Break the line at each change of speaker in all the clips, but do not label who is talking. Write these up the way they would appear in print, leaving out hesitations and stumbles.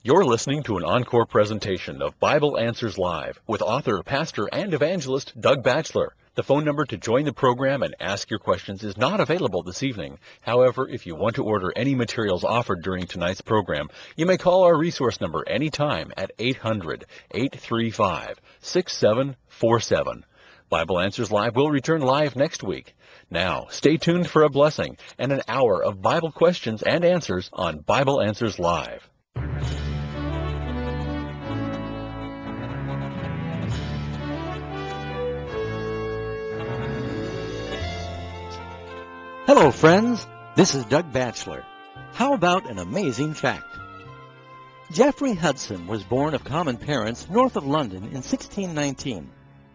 You're listening to an encore presentation of Bible Answers Live with author, pastor, and evangelist Doug Batchelor. The phone number to join the program and ask your questions is not available this evening. However, if you want to order any materials offered during tonight's program, you may call our resource number anytime at 800-835-6747. Bible Answers Live will return live next week. Now, stay tuned for a blessing and an hour of Bible questions and answers on Bible Answers Live.
Hello, friends. This is Doug Batchelor. How about an amazing fact? Geoffrey Hudson was born of common parents north of London in 1619.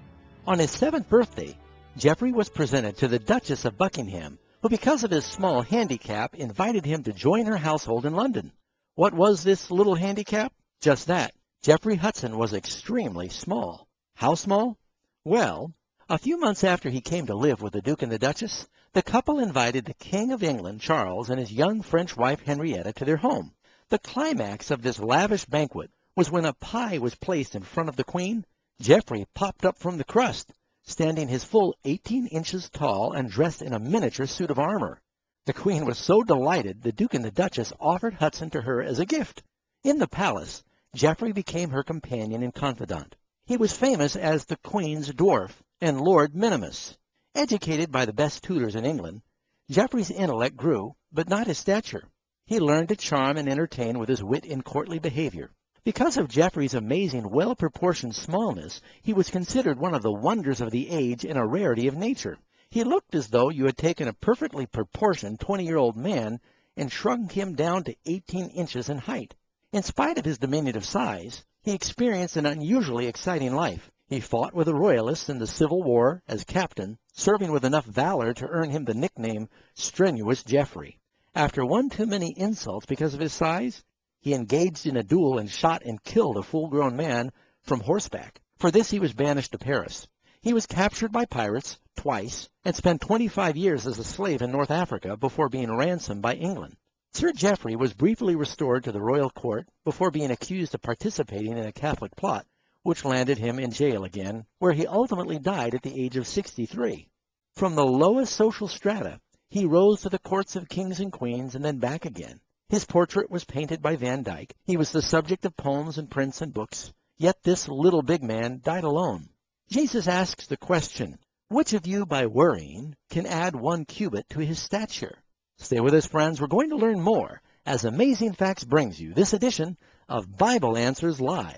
On his 7th birthday, Geoffrey was presented to the Duchess of Buckingham, who, because of his small handicap, invited him to join her household in London. What was this little handicap? Just that. Geoffrey Hudson was extremely small. How small? Well, a few months after he came to live with the Duke and the Duchess, the couple invited the King of England, Charles, and his young French wife, Henrietta, to their home. The climax of this lavish banquet was when a pie was placed in front of the Queen. Geoffrey popped up from the crust, standing his full 18 inches tall and dressed in a miniature suit of armor. The Queen was so delighted, the Duke and the Duchess offered Hudson to her as a gift. In the palace, Geoffrey became her companion and confidant. He was famous as the Queen's dwarf and Lord Minimus. Educated by the best tutors in England, Geoffrey's intellect grew, but not his stature. He learned to charm and entertain with his wit and courtly behavior. Because of Geoffrey's amazing, well-proportioned smallness, he was considered one of the wonders of the age and a rarity of nature. He looked as though you had taken a perfectly proportioned 20-year-old man and shrunk him down to 18 inches in height. In spite of his diminutive size, he experienced an unusually exciting life. He fought with the Royalists in the Civil War as captain, serving with enough valor to earn him the nickname Strenuous Geoffrey. After one too many insults because of his size, he engaged in a duel and shot and killed a full-grown man from horseback. For this he was banished to Paris. He was captured by pirates twice and spent 25 years as a slave in North Africa before being ransomed by England. Sir Geoffrey was briefly restored to the royal court before being accused of participating in a Catholic plot, which landed him in jail again, where he ultimately died at the age of 63. From the lowest social strata, he rose to the courts of kings and queens and then back again. His portrait was painted by Van Dyck. He was the subject of poems and prints and books. Yet this little big man died alone. Jesus asks the question, which of you by worrying can add 1 cubit to his stature? Stay with us, friends. We're going to learn more as Amazing Facts brings you this edition of Bible Answers Live.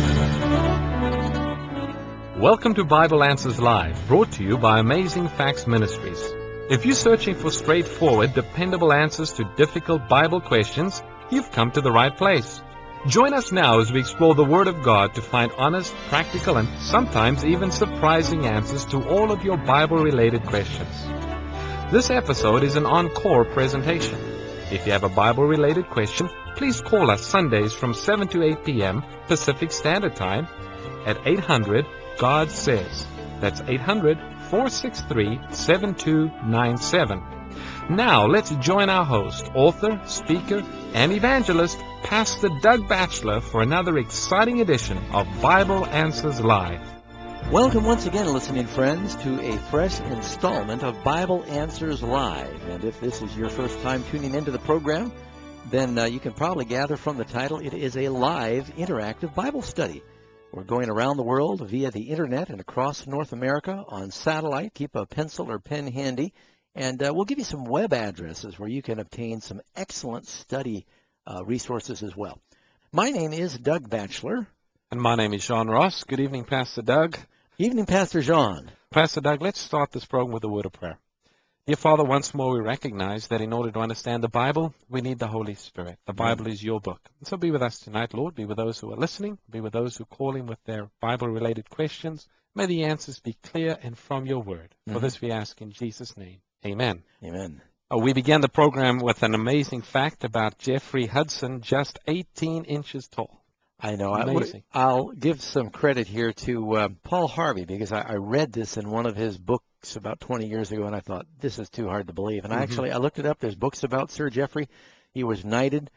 Welcome to Bible Answers Live, brought to you by Amazing Facts Ministries. If you're searching for straightforward, dependable answers to difficult Bible questions, you've come to the right place. Join us now as we explore the Word of God to find honest, practical, and sometimes even surprising answers to all of your Bible-related questions. This episode is an encore presentation. If you have a Bible-related question, please call us Sundays from 7 to 8 p.m. Pacific Standard Time at 800-GOD SAYS. That's 800-463-7297. Now, let's join our host, author, speaker, and evangelist, Pastor Doug Batchelor, for another exciting edition of Bible Answers Live.
Welcome once again, listening friends, to a fresh installment of Bible Answers Live. And if this is your first time tuning into the program, then you can probably gather from the title, it is a live, interactive Bible study. We're going around the world via the internet and across North America on satellite. Keep a pencil or pen handy, and we'll give you some web addresses where you can obtain some excellent study resources as well. My name is Doug Batchelor.
And my name is John Ross. Good evening, Pastor Doug.
Evening, Pastor John.
Pastor Doug, let's start this program with a word of prayer. Dear Father, once more we recognize that in order to understand the Bible, we need the Holy Spirit. The Bible is your book. So be with us tonight, Lord. Be with those who are listening. Be with those who call in with their Bible-related questions. May the answers be clear and from your word. For this we ask in Jesus' name. Amen.
Amen.
We began the program with an amazing fact about Geoffrey Hudson, just 18 inches tall.
I know.
Amazing.
I'll give some credit here to Paul Harvey, because I read this in one of his books about 20 years ago, and I thought, this is too hard to believe. And I looked it up. There's books about Sir Geoffrey. He was knighted.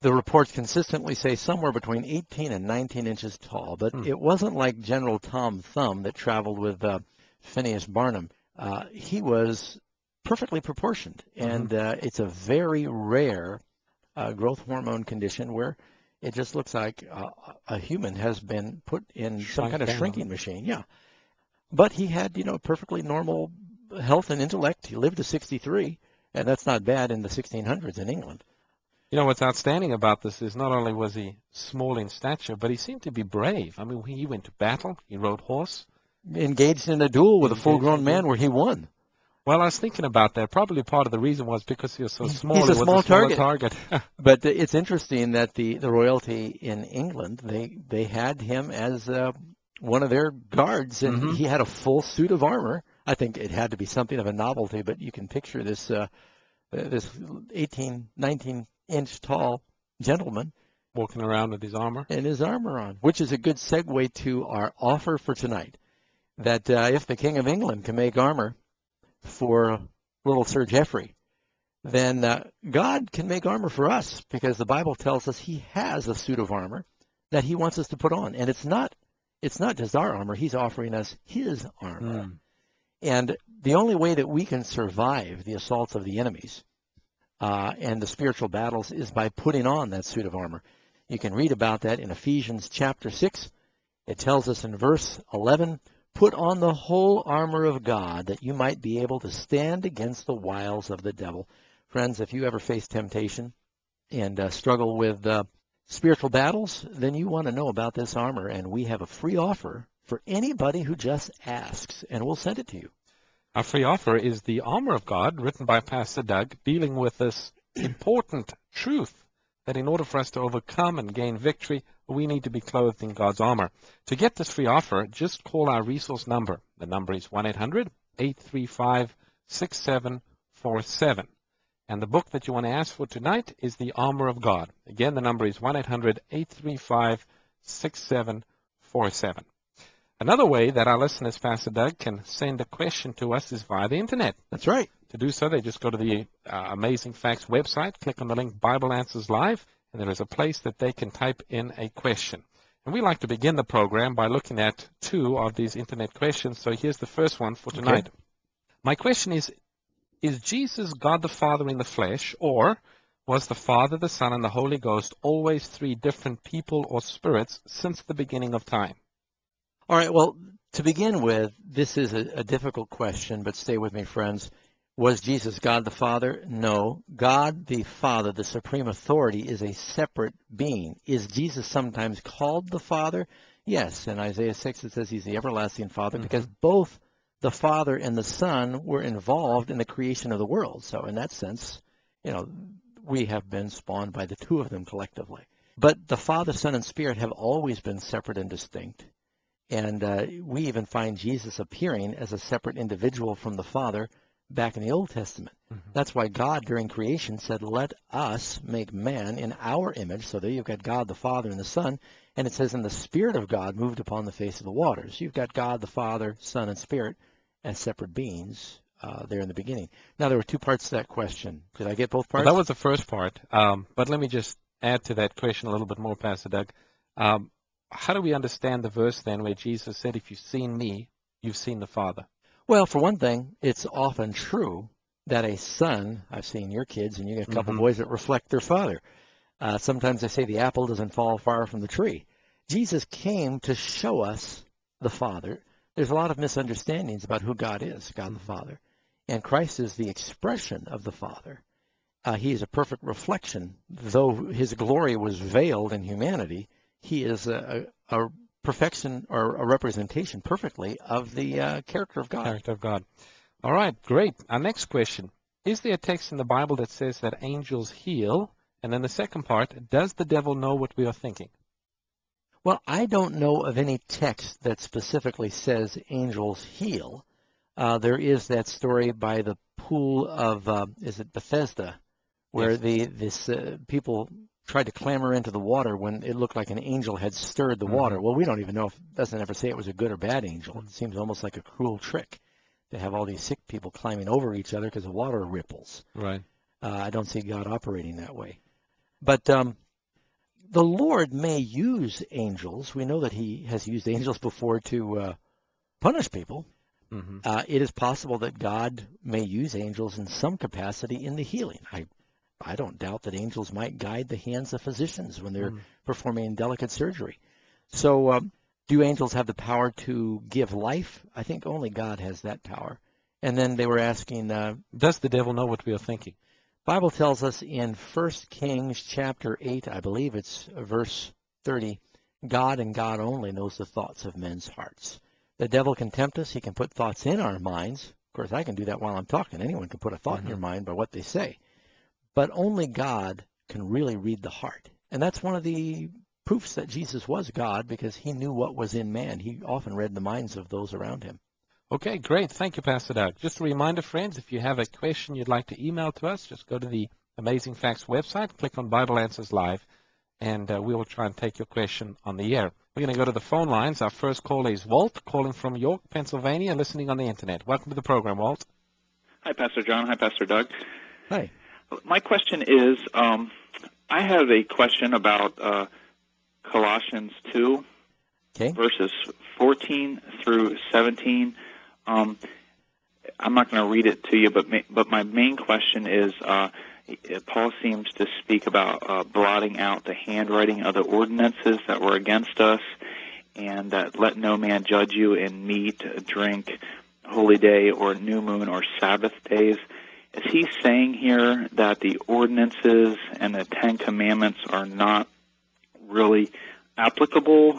the reports consistently say somewhere between 18 and 19 inches tall, but it wasn't like General Tom Thumb that traveled with Phineas Barnum. He was perfectly proportioned, and it's a very rare growth hormone condition where it just looks like a human has been put in some kind of shrinking machine. Yeah. But he had, perfectly normal health and intellect. He lived to 63, and that's not bad in the 1600s in England.
You know, what's outstanding about this is not only was he small in stature, but he seemed to be brave. I mean, he went to battle. He rode horse.
Engaged in a duel with a full-grown man where he won.
Well, I was thinking about that. Probably part of the reason was because he was so small.
He's a small
target.
But it's interesting that the royalty in England, they had him as one of their guards, and he had a full suit of armor. I think it had to be something of a novelty, but you can picture this 18, 19-inch tall gentleman
walking around with his armor.
And his armor on, which is a good segue to our offer for tonight, that if the King of England can make armor for little Sir Geoffrey, then God can make armor for us, because the Bible tells us he has a suit of armor that he wants us to put on. And it's not just our armor. He's offering us his armor. And the only way that we can survive the assaults of the enemies and the spiritual battles is by putting on that suit of armor. You can read about that in Ephesians chapter 6. It tells us in verse 11, "Put on the whole armor of God, that you might be able to stand against the wiles of the devil." Friends, if you ever face temptation and struggle with spiritual battles, then you want to know about this armor, and we have a free offer for anybody who just asks, and we'll send it to you.
Our free offer is the Armor of God, written by Pastor Doug, dealing with this important truth that in order for us to overcome and gain victory, we need to be clothed in God's armor. To get this free offer, just call our resource number. The number is 1-800-835-6747. And the book that you want to ask for tonight is The Armor of God. Again, the number is 1-800-835-6747. Another way that our listeners, Pastor Doug, can send a question to us is via the Internet.
That's right.
To do so, they just go to the Amazing Facts website, click on the link Bible Answers Live, and there is a place that they can type in a question. And we like to begin the program by looking at two of these Internet questions. So here's the first one for tonight. Okay. My question is Jesus God the Father in the flesh, or was the Father, the Son, and the Holy Ghost always three different people or spirits since the beginning of time?
All right, well, to begin with, this is a difficult question, but stay with me, friends. Was Jesus God the Father? No. God the Father, the supreme authority, is a separate being. Is Jesus sometimes called the Father? Yes. In Isaiah 6, it says he's the everlasting Father, because both the Father and the Son were involved in the creation of the world. So in that sense, we have been spawned by the two of them collectively. But the Father, Son, and Spirit have always been separate and distinct. And we even find Jesus appearing as a separate individual from the Father back in the Old Testament. That's why God, during creation, said, "Let us make man in our image." So there you've got God the Father and the Son. And it says, "And the Spirit of God moved upon the face of the waters." You've got God the Father, Son, and Spirit as separate beings there in the beginning. Now, there were two parts to that question. Did I get both parts?
Well, that was the first part. But let me just add to that question a little bit more, Pastor Doug. How do we understand the verse then where Jesus said, "If you've seen me, you've seen the Father"?
Well, for one thing, it's often true that a son, I've seen your kids, and you get a couple boys that reflect their father. Sometimes they say the apple doesn't fall far from the tree. Jesus came to show us the Father. There's a lot of misunderstandings about who God is, God the Father. And Christ is the expression of the Father. He is a perfect reflection. Though his glory was veiled in humanity, he is a perfection or a representation perfectly of the character of God.
Character of God. All right, great. Our next question. Is there a text in the Bible that says that angels heal? And then the second part, does the devil know what we are thinking?
Well, I don't know of any text that specifically says angels heal. There is that story by the pool of, is it Bethesda, where
yes.
People tried to clamber into the water when it looked like an angel had stirred the water. Well, we don't even know, it doesn't ever say it was a good or bad angel. It seems almost like a cruel trick to have all these sick people climbing over each other because the water ripples.
Right.
I don't see God operating that way. But The Lord may use angels. We know that he has used angels before to punish people.
Hmm.
It is possible that God may use angels in some capacity in the healing. I don't doubt that angels might guide the hands of physicians when they're performing delicate surgery. So do angels have the power to give life? I think only God has that power. And then they were asking,
Does the devil know what we are thinking?
Bible tells us in 1 Kings chapter 8, I believe it's verse 30, God and God only knows the thoughts of men's hearts. The devil can tempt us. He can put thoughts in our minds. Of course, I can do that while I'm talking. Anyone can put a thought in your mind by what they say. But only God can really read the heart. And that's one of the proofs that Jesus was God, because he knew what was in man. He often read the minds of those around him.
Okay, great. Thank you, Pastor Doug. Just a reminder, friends, if you have a question you'd like to email to us, just go to the Amazing Facts website, click on Bible Answers Live, and we will try and take your question on the air. We're going to go to the phone lines. Our first caller is Walt, calling from York, Pennsylvania, listening on the Internet. Welcome to the program, Walt.
Hi, Pastor John. Hi, Pastor Doug.
Hi.
My question is, I have a question about Colossians 2, verses 14 through 17. I'm not going to read it to you, but my main question is, Paul seems to speak about blotting out the handwriting of the ordinances that were against us, and that let no man judge you in meat, drink, holy day, or new moon, or Sabbath days. Is he saying here that the ordinances and the Ten Commandments are not really applicable?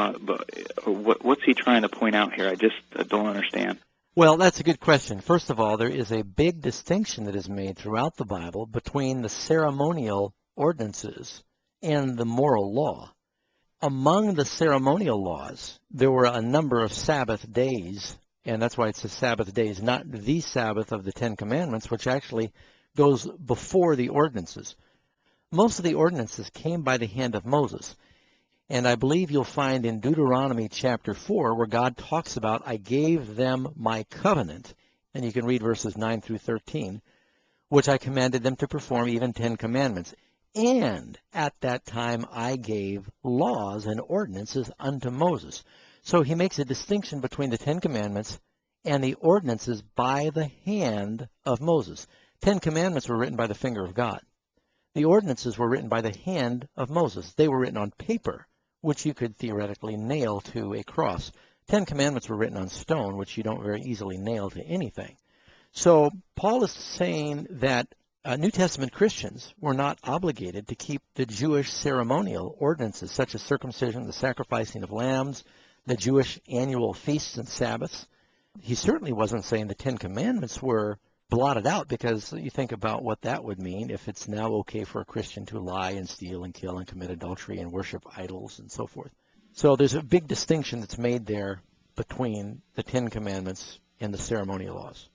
What's he trying to point out here? I just don't understand.
Well, that's a good question. First of all, there is a big distinction that is made throughout the Bible between the ceremonial ordinances and the moral law. Among the ceremonial laws, there were a number of Sabbath days, and that's why it's the Sabbath days, not the Sabbath of the Ten Commandments, which actually goes before the ordinances. Most of the ordinances came by the hand of Moses. And I believe you'll find in Deuteronomy chapter 4 where God talks about, I gave them my covenant, and you can read verses 9 through 13, which I commanded them to perform, even 10 commandments. And at that time I gave laws and ordinances unto Moses. So he makes a distinction between the 10 commandments and the ordinances by the hand of Moses. 10 commandments were written by the finger of God. The ordinances were written by the hand of Moses. They were written on paper, which you could theoretically nail to a cross. 10 commandments were written on stone, which you don't very easily nail to anything. So Paul is saying that New Testament Christians were not obligated to keep the Jewish ceremonial ordinances, such as circumcision, the sacrificing of lambs, the Jewish annual feasts and Sabbaths. He certainly wasn't saying the 10 commandments were blotted out, because you think about what that would mean if it's now okay for a Christian to lie and steal and kill and commit adultery and worship idols and so forth. So there's a big distinction that's made there between the 10 commandments and the ceremonial laws.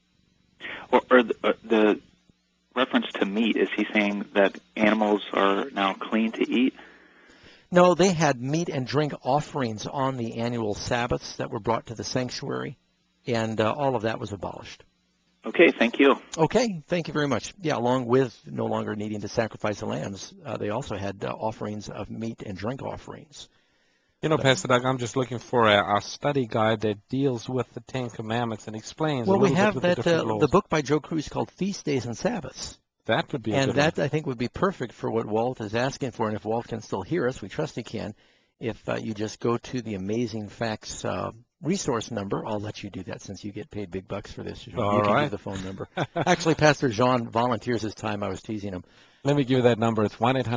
Or the reference to meat, is he saying that animals are now clean to eat?
No, they had meat and drink offerings on the annual Sabbaths that were brought to the sanctuary, and all of that was abolished.
Okay, thank you.
Okay, thank you very much. Yeah, along with no longer needing to sacrifice the lambs, they also had offerings of meat and drink offerings.
You know, Pastor Doug, I'm just looking for our study guide that deals with the Ten Commandments and explains a little bit with the different laws.
The book by Joe Cruz called Feast Days and Sabbaths.
That would be a good
one. And that,
one.
I think, would be perfect for what Walt is asking for. And if Walt can still hear us, we trust he can. If you just go to the Amazing Facts resource number, I'll let you do that since you get paid big bucks for this. You can give the phone number. Actually, Pastor John volunteers his time. I was teasing him.
Let me give you that number. It's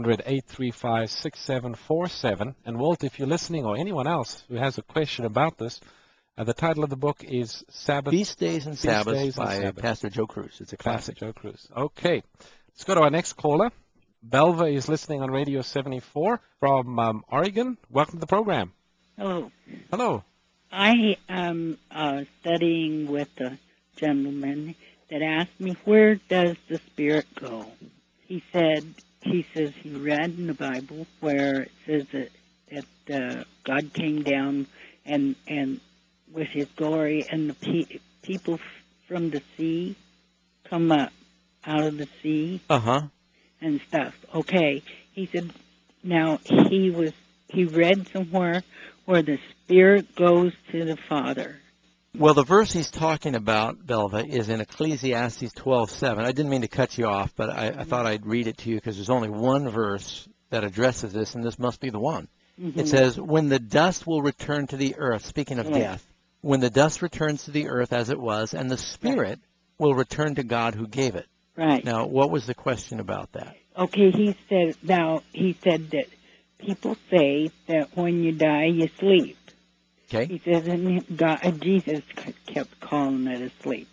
1-800-835-6747. And Walt, if you're listening, or anyone else who has a question about this, the title of the book is Sabbath.
Feast Days and Sabbaths by Pastor Joe Cruz. It's a classic.
Pastor Joe Cruz. Okay. Let's go to our next caller. Belva is listening on Radio 74 from Oregon. Welcome to the program.
Hello.
Hello.
I am studying with a gentleman that asked me, where does the Spirit go? He says he read in the Bible where it says that God came down and with his glory, and the people from the sea come up out of the sea.
Uh-huh.
And stuff. Okay. He said, Now, he read somewhere where the Spirit goes to the Father.
Well, the verse he's talking about, Belva, is in Ecclesiastes 12:7. I didn't mean to cut you off, but I thought I'd read it to you because there's only one verse that addresses this, and this must be the one. It says, when the dust will return to the earth, speaking of death, when the dust returns to the earth as it was, and the Spirit will return to God who gave it.
Right.
Now, what was the question about that?
Okay, he said that people say that when you die, you sleep.
Okay.
He says, and Jesus kept calling it a sleep.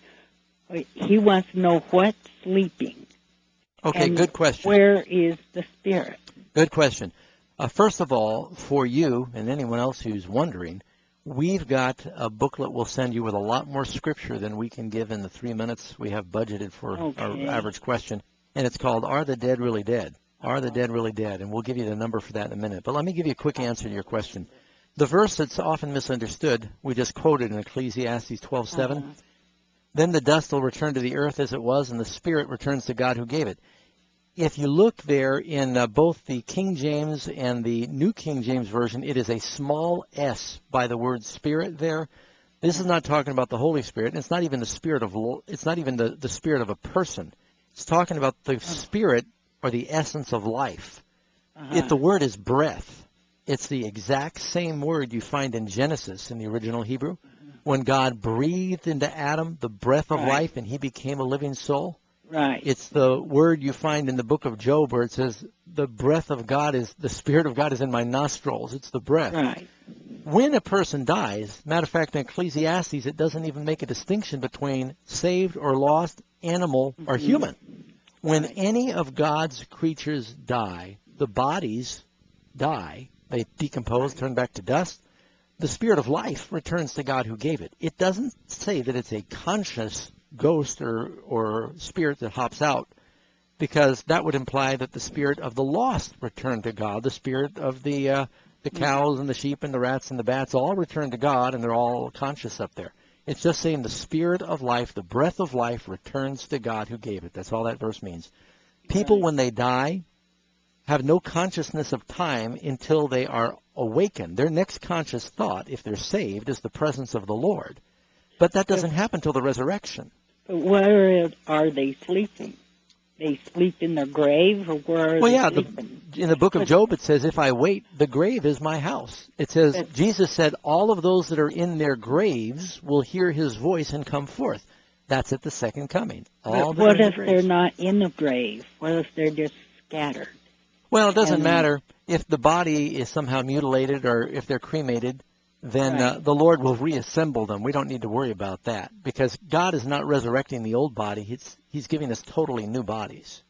He wants to know what's sleeping.
Okay,
and
good question.
Where is the Spirit?
Good question. First of all, for you and anyone else who's wondering, we've got a booklet we'll send you with a lot more scripture than we can give in the 3 minutes we have budgeted for our average question. And it's called, Are the Dead Really Dead? Are the Dead Really Dead? And we'll give you the number for that in a minute. But let me give you a quick answer to your question. The verse that's often misunderstood, we just quoted in Ecclesiastes 12:7. Then the dust will return to the earth as it was, and the Spirit returns to God who gave it. If you look there in both the King James and the New King James Version, it is a small s by the word Spirit there. This is not talking about the Holy Spirit. And it's not even the spirit of. It's not even the spirit of a person. It's talking about the spirit or the essence of life. If the word is breath, it's the exact same word you find in Genesis in the original Hebrew. When God breathed into Adam the breath of life and he became a living soul.
Right.
It's the word you find in the book of Job where it says, the breath of God is, the Spirit of God is in my nostrils. It's the breath.
Right.
When a person dies, matter of fact, in Ecclesiastes, it doesn't even make a distinction between saved or lost, animal or human. When any of God's creatures die, the bodies die. They decompose, turn back to dust. The spirit of life returns to God who gave it. It doesn't say that it's a conscious ghost or spirit that hops out, because that would imply that the spirit of the lost returned to God. The spirit of the cows and the sheep and the rats and the bats all return to God, and they're all conscious up there. It's just saying the spirit of life, the breath of life, returns to God who gave it. That's all that verse means. People, when they die, have no consciousness of time until they are awakened. Their next conscious thought, if they're saved, is the presence of the Lord. But that doesn't happen till the resurrection.
But where are they sleeping? They sleep in their grave, or where are they sleeping?
In the book of Job it says, if I wait, the grave is my house. It says, Jesus said, all of those that are in their graves will hear his voice and come forth. That's at the second coming.
What if they're not in the grave? What if they're just scattered?
Well, it doesn't matter. If the body is somehow mutilated or if they're cremated, then the Lord will reassemble them. We don't need to worry about that, because God is not resurrecting the old body. He's giving us totally new bodies.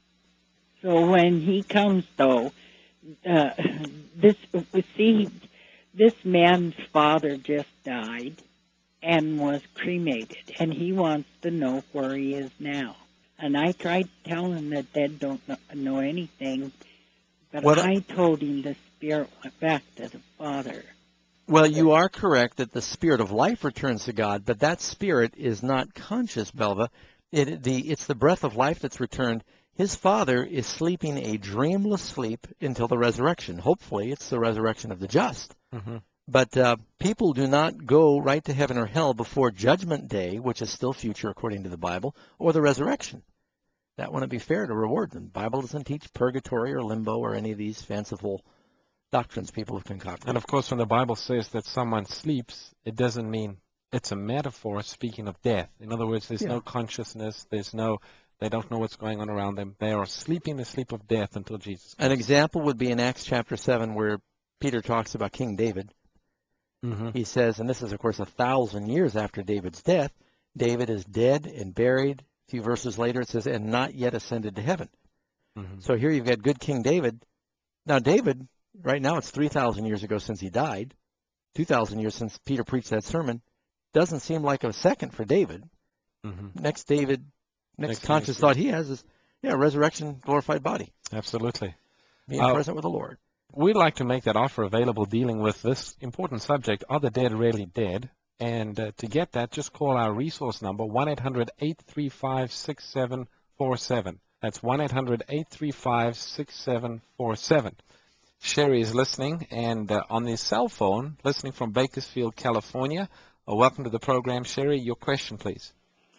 So when he comes, though, this man's father just died and was cremated, and he wants to know where he is now. And I tried telling him that Dad don't know anything, but I told him the spirit went back to the Father.
Well, you are correct that the spirit of life returns to God, but that spirit is not conscious, Belva. It's the breath of life that's returned. His Father is sleeping a dreamless sleep until the resurrection. Hopefully, it's the resurrection of the just. But people do not go right to heaven or hell before Judgment Day, which is still future according to the Bible, or the resurrection. That wouldn't be fair to reward them. The Bible doesn't teach purgatory or limbo or any of these fanciful doctrines people have concocted.
And of course, when the Bible says that someone sleeps, it doesn't mean it's a metaphor speaking of death. In other words, there's no consciousness, they don't know what's going on around them. They are sleeping the sleep of death until Jesus comes.
An example would be in Acts chapter 7, where Peter talks about King David. He says, and this is, of course, 1,000 years after David's death, David is dead and buried. A few verses later, it says, and not yet ascended to heaven. So here you've got good King David. Now, David, right now it's 3,000 years ago since he died, 2,000 years since Peter preached that sermon. Doesn't seem like a second for David. Next conscious thought he has is, resurrection, glorified body.
Absolutely.
Being present with the Lord.
We'd like to make that offer available dealing with this important subject, Are the Dead Really Dead? And to get that, just call our resource number, 1-800-835-6747. That's 1-800-835-6747. Sherry is listening and on his cell phone, listening from Bakersfield, California. Welcome to the program, Sherry. Your question, please.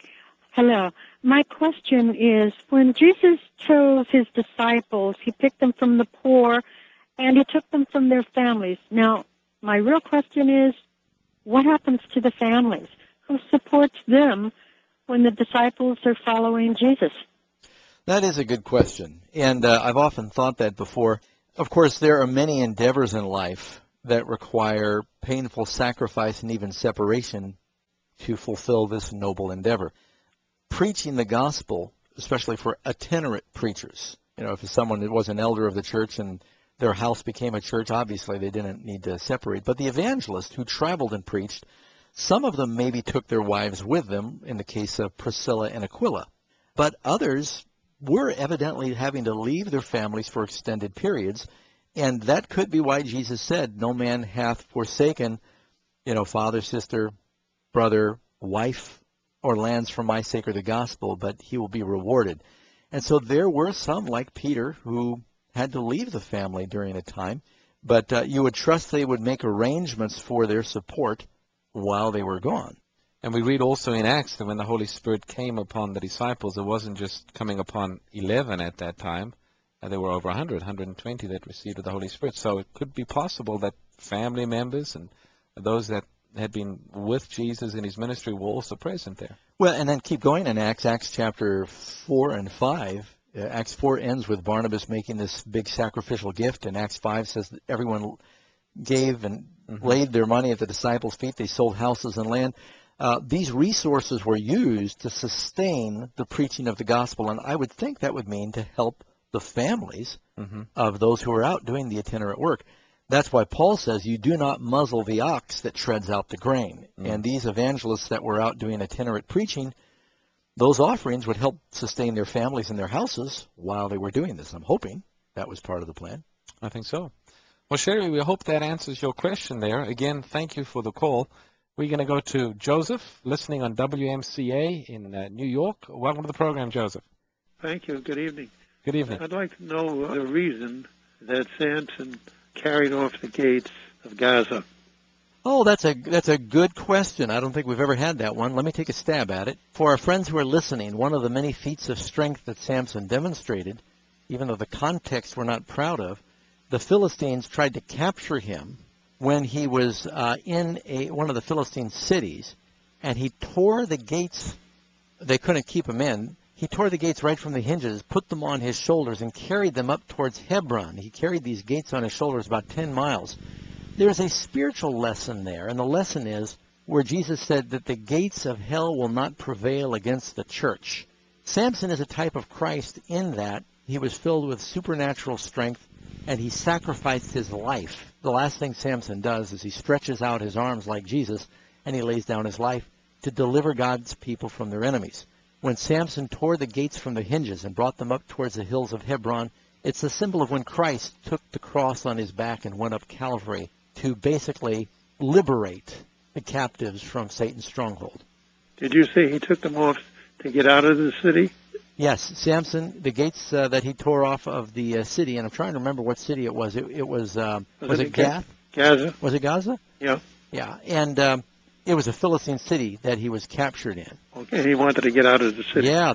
Hello. My question is, when Jesus chose his disciples, he picked them from the poor and he took them from their families. Now, my real question is, what happens to the families? Who supports them when the disciples are following Jesus?
That is a good question, and I've often thought that before. Of course, there are many endeavors in life that require painful sacrifice and even separation to fulfill this noble endeavor. Preaching the gospel, especially for itinerant preachers, if someone was an elder of the church and their house became a church, obviously they didn't need to separate. But the evangelists who traveled and preached, some of them maybe took their wives with them, in the case of Priscilla and Aquila. But others were evidently having to leave their families for extended periods, and that could be why Jesus said, no man hath forsaken, father, sister, brother, wife, or lands for my sake or the gospel, but he will be rewarded. And so there were some, like Peter, who had to leave the family during a time, but you would trust they would make arrangements for their support while they were gone.
And we read also in Acts that when the Holy Spirit came upon the disciples, it wasn't just coming upon 11 at that time. There were over 120 that received the Holy Spirit. So it could be possible that family members and those that had been with Jesus in his ministry were also present there.
Well, and then keep going in Acts chapter 4 and 5. Acts 4 ends with Barnabas making this big sacrificial gift, and Acts 5 says that everyone gave and laid their money at the disciples' feet. They sold houses and land. These resources were used to sustain the preaching of the gospel, and I would think that would mean to help the families of those who are out doing the itinerant work. That's why Paul says, you do not muzzle the ox that treads out the grain. And these evangelists that were out doing itinerant preaching, those offerings would help sustain their families and their houses while they were doing this. I'm hoping that was part of the plan.
I think so. Well, Sherry, we hope that answers your question there. Again, thank you for the call. We're going to go to Joseph, listening on WMCA in New York. Welcome to the program, Joseph.
Thank you. Good evening.
Good evening.
I'd like to know the reason that Samson carried off the gates of Gaza.
Oh, that's a good question. I don't think we've ever had that one. Let me take a stab at it. For our friends who are listening, one of the many feats of strength that Samson demonstrated, even though the context we're not proud of, the Philistines tried to capture him when he was in one of the Philistine cities, and he tore the gates. They couldn't keep him in. He tore the gates right from the hinges, put them on his shoulders, and carried them up towards Hebron. He carried these gates on his shoulders about 10 miles. There's a spiritual lesson there, and the lesson is where Jesus said that the gates of hell will not prevail against the church. Samson is a type of Christ in that he was filled with supernatural strength, and he sacrificed his life. The last thing Samson does is he stretches out his arms like Jesus, and he lays down his life to deliver God's people from their enemies. When Samson tore the gates from the hinges and brought them up towards the hills of Hebron, it's a symbol of when Christ took the cross on his back and went up Calvary to basically liberate the captives from Satan's stronghold.
Did you say he took them off to get out of the city?
Yes, Samson, the gates that he tore off of the city, and I'm trying to remember what city it was. It was it Gath?
Gaza.
Was it Gaza?
Yeah.
Yeah, and it was a Philistine city that he was captured in.
Okay, he wanted to get out of the city.
Yeah,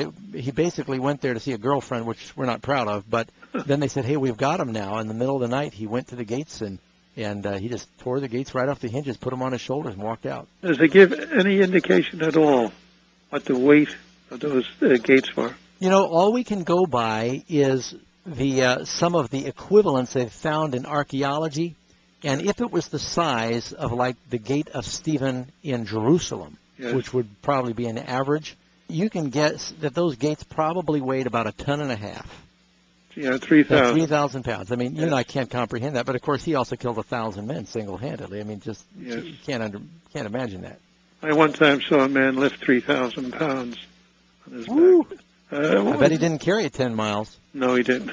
he basically went there to see a girlfriend, which we're not proud of, but then they said, hey, we've got him now. In the middle of the night, he went to the gates, and he just tore the gates right off the hinges, put them on his shoulders, and walked out.
Does it give any indication at all what the weight of those gates were?
All we can go by is some of the equivalents they've found in archaeology. And if it was the size of like the gate of Stephen in Jerusalem, yes, which would probably be an average, you can guess that those gates probably weighed about 1.5 tons.
Yeah, 3,000.
3,000 pounds. I mean, you and I can't comprehend that, but of course he also killed 1,000 men single-handedly. I mean, just you can't imagine that.
I one time saw a man lift 3,000 pounds on his back.
I bet he didn't carry it 10 miles.
No, he didn't.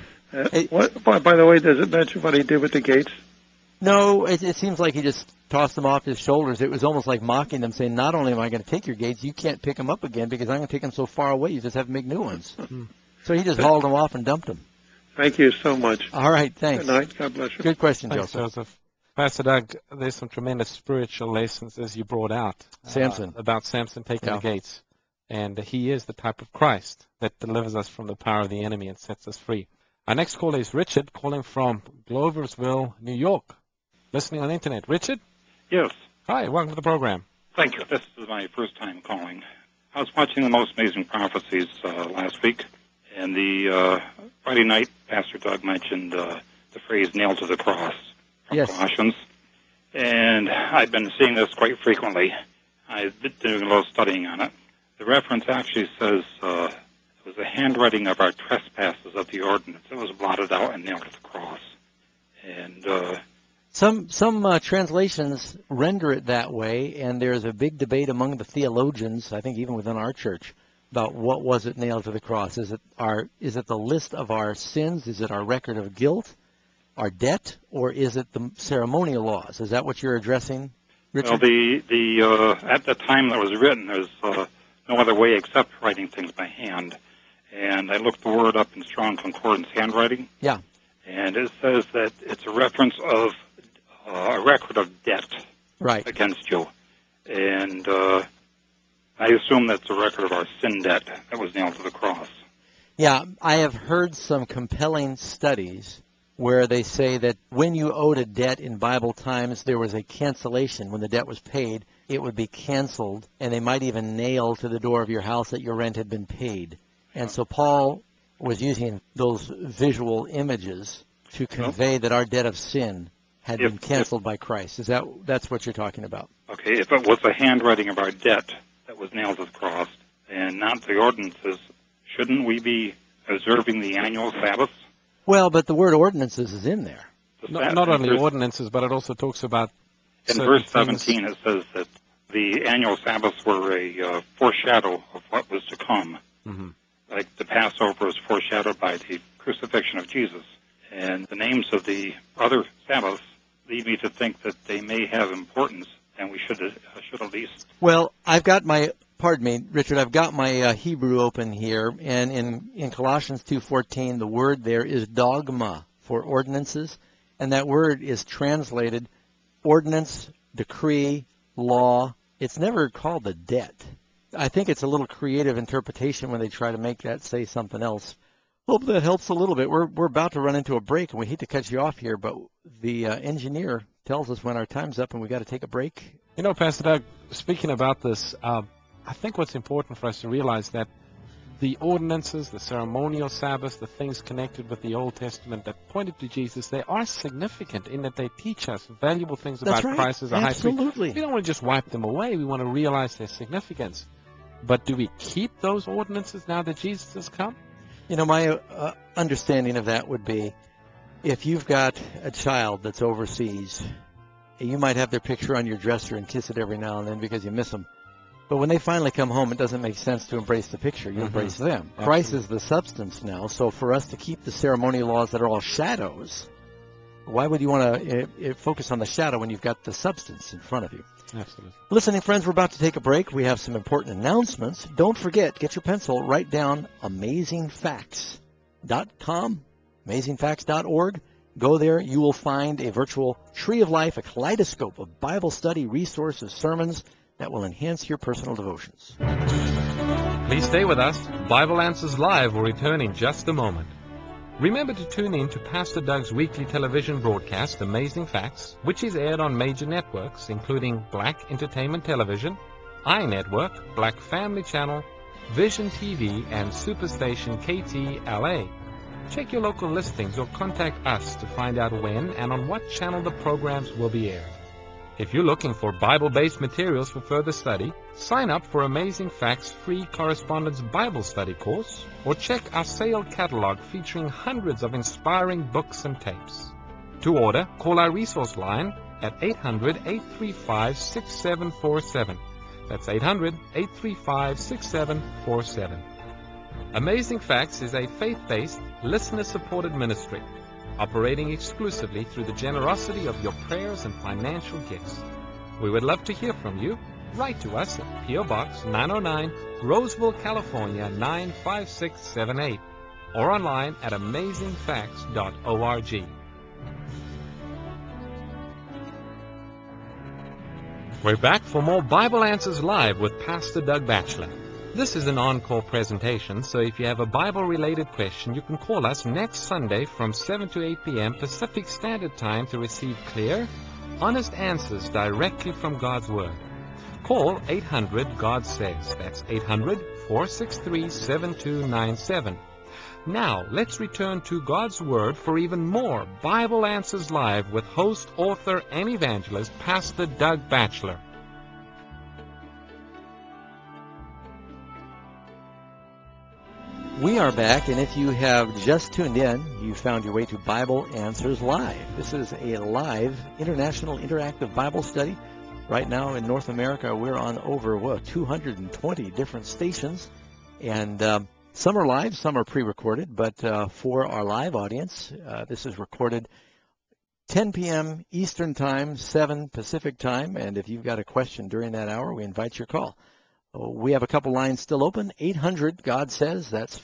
By the way, does it mention what he did with the gates?
No, it seems like he just tossed them off his shoulders. It was almost like mocking them, saying, not only am I going to take your gates, you can't pick them up again because I'm going to take them so far away, you just have to make new ones. So he just hauled them off and dumped them.
Thank you so much.
All right, thanks.
Good night. God bless you.
Good question,
Thanks,
Joseph.
Pastor Doug, there's some tremendous spiritual lessons as you brought out.
Samson.
About Samson taking the gates. And he is the type of Christ that delivers us from the power of the enemy and sets us free. Our next caller is Richard, calling from Gloversville, New York. Listening on the internet. Richard?
Yes.
Hi, welcome to the program.
Thank you. This is my first time calling. I was watching The Most Amazing Prophecies last week, and the Friday night, Pastor Doug mentioned the phrase nailed to the cross from Colossians. And I've been seeing this quite frequently. I've been doing a little studying on it. The reference actually says it was the handwriting of our trespasses of the ordinance. It was blotted out and nailed to the cross. And
Some translations render it that way, and there's a big debate among the theologians, I think even within our church, about what was it nailed to the cross. Is it the list of our sins? Is it our record of guilt, our debt, or is it the ceremonial laws? Is that what you're addressing, Richard?
Well, at the time that was written, there's no other way except writing things by hand. And I looked the word up in Strong Concordance handwriting.
Yeah.
And it says that it's a reference of a record of debt against you. And I assume that's a record of our sin debt that was nailed to the cross.
Yeah, I have heard some compelling studies where they say that when you owed a debt in Bible times, there was a cancellation. When the debt was paid, it would be canceled, and they might even nail to the door of your house that your rent had been paid. And so Paul was using those visual images to convey that our debt of sin had been canceled by Christ. That's what you're talking about?
Okay, if it was the handwriting of our debt that was nailed to the cross and not the ordinances, shouldn't we be observing the annual Sabbath?
Well, but the word ordinances is in there.
Not only ordinances, but it also talks about
in verse 17 it says that the annual Sabbaths were a foreshadow of what was to come.
Mm-hmm.
Like the Passover was foreshadowed by the crucifixion of Jesus. And the names of the other Sabbaths lead me to think that they may have importance, and we should at least...
Well, pardon me, Richard, I've got my Hebrew open here, and in Colossians 2:14, the word there is dogma for ordinances, and that word is translated ordinance, decree, law. It's never called a debt. I think it's a little creative interpretation when they try to make that say something else. Hope that helps a little bit. We're about to run into a break, and we hate to cut you off here, but the engineer tells us when our time's up and we got to take a break.
You know, Pastor Doug, speaking about this, I think what's important for us to realize that the ordinances, the ceremonial Sabbaths, the things connected with the Old Testament that pointed to Jesus, they are significant in that they teach us valuable things about Christ as a high priest.
Absolutely.
We don't want to just wipe them away. We want to realize their significance. But do we keep those ordinances now that Jesus has come?
You know, my understanding of that would be if you've got a child that's overseas, you might have their picture on your dresser and kiss it every now and then because you miss them. But when they finally come home, it doesn't make sense to embrace the picture. You embrace them. Absolutely. Christ is the substance now. So for us to keep the ceremonial laws that are all shadows, why would you want to focus on the shadow when you've got the substance in front of you?
Absolutely.
Listening friends, we're about to take a break. We have some important announcements. Don't forget, get your pencil, write down amazingfacts.com, amazingfacts.org. Go there. You will find a virtual tree of life, a kaleidoscope of Bible study, resources, sermons that will enhance your personal devotions.
Please stay with us. Bible Answers Live will return in just a moment. Remember to tune in to Pastor Doug's weekly television broadcast, Amazing Facts, which is aired on major networks, including Black Entertainment Television, iNetwork, Black Family Channel, Vision TV, and Superstation KTLA. Check your local listings or contact us to find out when and on what channel the programs will be aired. If you're looking for Bible-based materials for further study, sign up for Amazing Facts free correspondence Bible study course, or check our sale catalog featuring hundreds of inspiring books and tapes. To order, call our resource line at 800-835-6747. That's 800-835-6747. Amazing Facts is a faith-based, listener-supported ministry, operating exclusively through the generosity of your prayers and financial gifts. We would love to hear from you. Write to us at P.O. Box 909, Roseville, California 95678. or online at amazingfacts.org. We're back for more Bible Answers Live with Pastor Doug Batchelor. This is an encore presentation, so if you have a Bible-related question, you can call us next Sunday from 7 to 8 p.m. Pacific Standard Time to receive clear, honest answers directly from God's Word. Call 800-GOD-SAYS. That's 800-463-7297. Now, let's return to God's Word for even more Bible Answers Live with host, author, and evangelist, Pastor Doug Batchelor.
We are back, and if you have just tuned in, you found your way to Bible Answers Live. This is a live international interactive Bible study. Right now in North America, we're on over 220 different stations, and some are live, some are pre-recorded, but for our live audience, this is recorded 10 p.m. Eastern Time, 7 Pacific Time, and if you've got a question during that hour, we invite your call. We have a couple lines still open. 800-GOD-SAYS, that's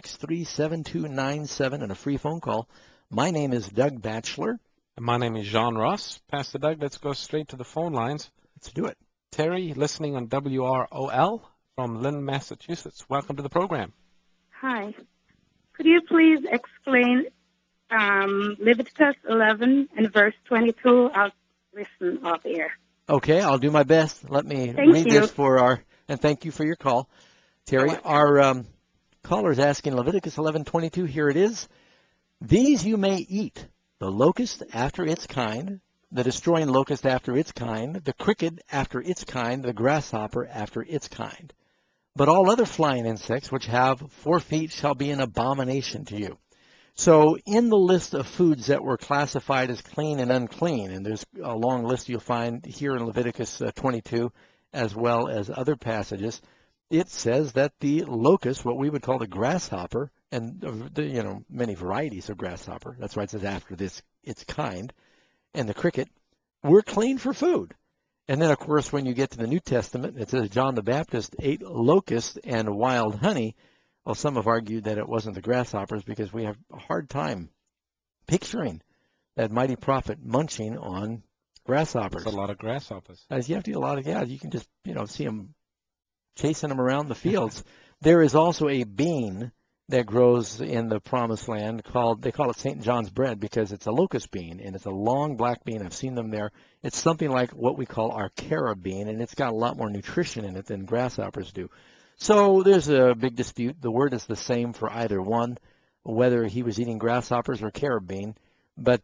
463-7297, and a free phone call. My name is Doug Batchelor.
And my name is John Ross. Pastor Doug, let's go straight to the phone lines.
Let's do it.
Terry, listening on WROL from Lynn, Massachusetts. Welcome to the program.
Hi. Could you please explain Leviticus 11 and verse 22? I'll listen off air.
Okay, I'll do my best. Let me read this for our, and thank you for your call. Terry, our caller is asking Leviticus 11:22. Here it is. These you may eat, the locust after its kind, the destroying locust after its kind, the cricket after its kind, the grasshopper after its kind. But all other flying insects which have 4 feet shall be an abomination to you. So in the list of foods that were classified as clean and unclean, and there's a long list you'll find here in Leviticus 22, as well as other passages, it says that the locust, what we would call the grasshopper, and many varieties of grasshopper, that's why it says after this its kind, and the cricket, were clean for food. And then, of course, when you get to the New Testament, it says John the Baptist ate locusts and wild honey. Well, some have argued that it wasn't the grasshoppers because we have a hard time picturing that mighty prophet munching on grasshoppers.
That's a lot of grasshoppers.
You have to eat a lot of, you can just, see them chasing them around the fields. There is also a bean that grows in the Promised Land they call it St. John's bread because it's a locust bean, and it's a long black bean. I've seen them there. It's something like what we call our carob bean, and it's got a lot more nutrition in it than grasshoppers do. So there's a big dispute. The word is the same for either one, whether he was eating grasshoppers or carob bean. But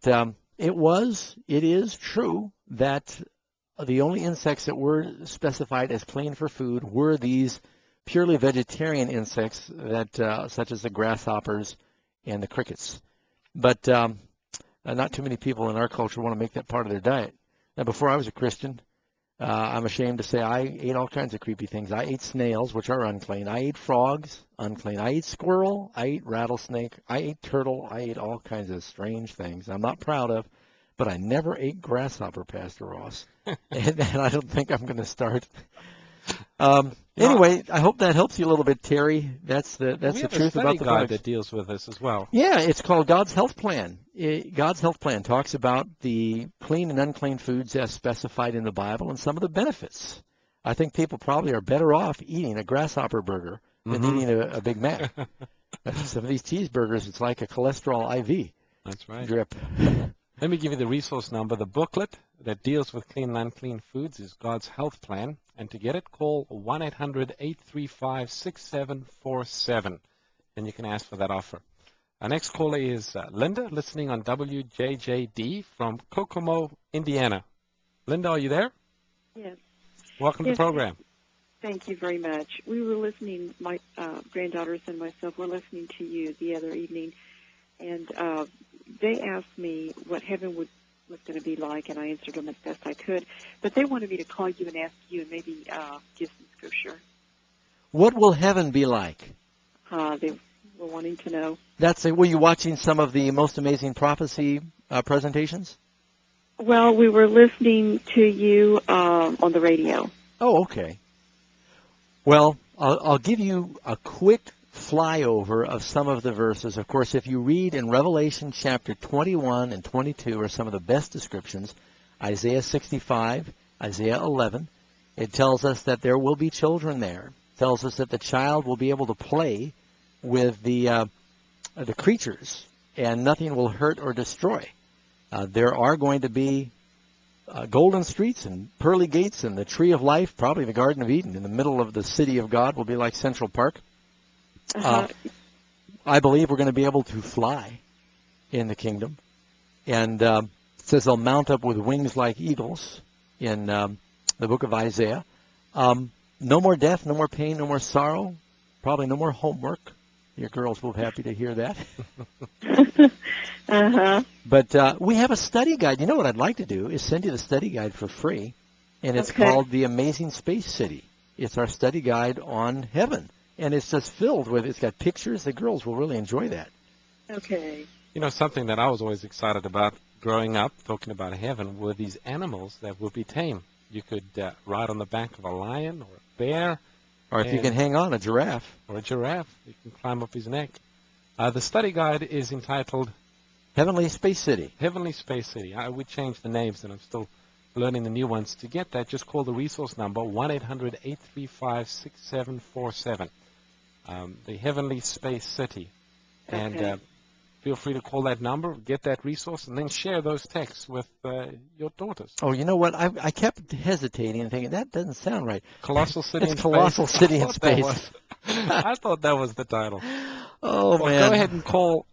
it is true that the only insects that were specified as clean for food were these purely vegetarian insects that such as the grasshoppers and the crickets. But not too many people in our culture want to make that part of their diet. Now, before I was a Christian, I'm ashamed to say I ate all kinds of creepy things. I ate snails, which are unclean. I ate frogs, unclean. I ate squirrel. I ate rattlesnake. I ate turtle. I ate all kinds of strange things I'm not proud of. But I never ate grasshopper, Pastor Ross. and I don't think I'm going to start. Anyway, I hope that helps you a little bit, Terry. That's the truth about the
guide that deals with this as well.
Yeah, it's called God's Health Plan. God's Health Plan talks about the clean and unclean foods as specified in the Bible and some of the benefits. I think people probably are better off eating a grasshopper burger than eating a Big Mac. Some of these cheeseburgers, it's like a cholesterol IV.
That's right.
Drip.
Let me give you the resource number. The booklet that deals with clean and unclean foods is God's Health Plan. And to get it, call 1-800-835-6747. And you can ask for that offer. Our next caller is Linda, listening on WJJD from Kokomo, Indiana. Linda, are you there?
Yes.
Welcome to the program.
Thank you very much. We were listening, my granddaughters and myself were listening to you the other evening, and they asked me what heaven was going to be like, and I answered them as best I could. But they wanted me to call you and ask you and maybe give some scripture.
What will heaven be like?
They were wanting to know.
Were you watching some of the Most Amazing Prophecy presentations?
Well, we were listening to you on the radio.
Oh, okay. Well, I'll give you a quick flyover of some of the verses. Of course, if you read in Revelation chapter 21 and 22 are some of the best descriptions. Isaiah 65, Isaiah 11, it tells us that there will be children there. It tells us that the child will be able to play with the creatures, and nothing will hurt or destroy. There are going to be golden streets and pearly gates, and the tree of life, probably the Garden of Eden, in the middle of the city of God will be like Central Park. I believe we're going to be able to fly in the kingdom. And it says they'll mount up with wings like eagles in the book of Isaiah. No more death, no more pain, no more sorrow, probably no more homework. Your girls will be happy to hear that. But we have a study guide. You know what I'd like to do is send you the study guide for free, and it's called The Amazing Space City. It's our study guide on heaven, and it's just filled with, it's got pictures. The girls will really enjoy that.
Okay.
You know, something that I was always excited about growing up, talking about heaven, were these animals that would be tame. You could ride on the back of a lion or a bear.
Or if you can hang on, a giraffe.
Or a giraffe. You can climb up his neck. The study guide is entitled
Heavenly Space City.
Heavenly Space City. We changed the names, and I'm still learning the new ones. To get that, just call the resource number, 1-800-835-6747. The Heavenly Space City. And feel free to call that number, get that resource, and then share those texts with your daughters.
Oh, you know what? I kept hesitating and thinking, that doesn't sound right.
Colossal City in Space.
Colossal City in Space.
I thought that was the title.
Oh, man.
Go ahead and call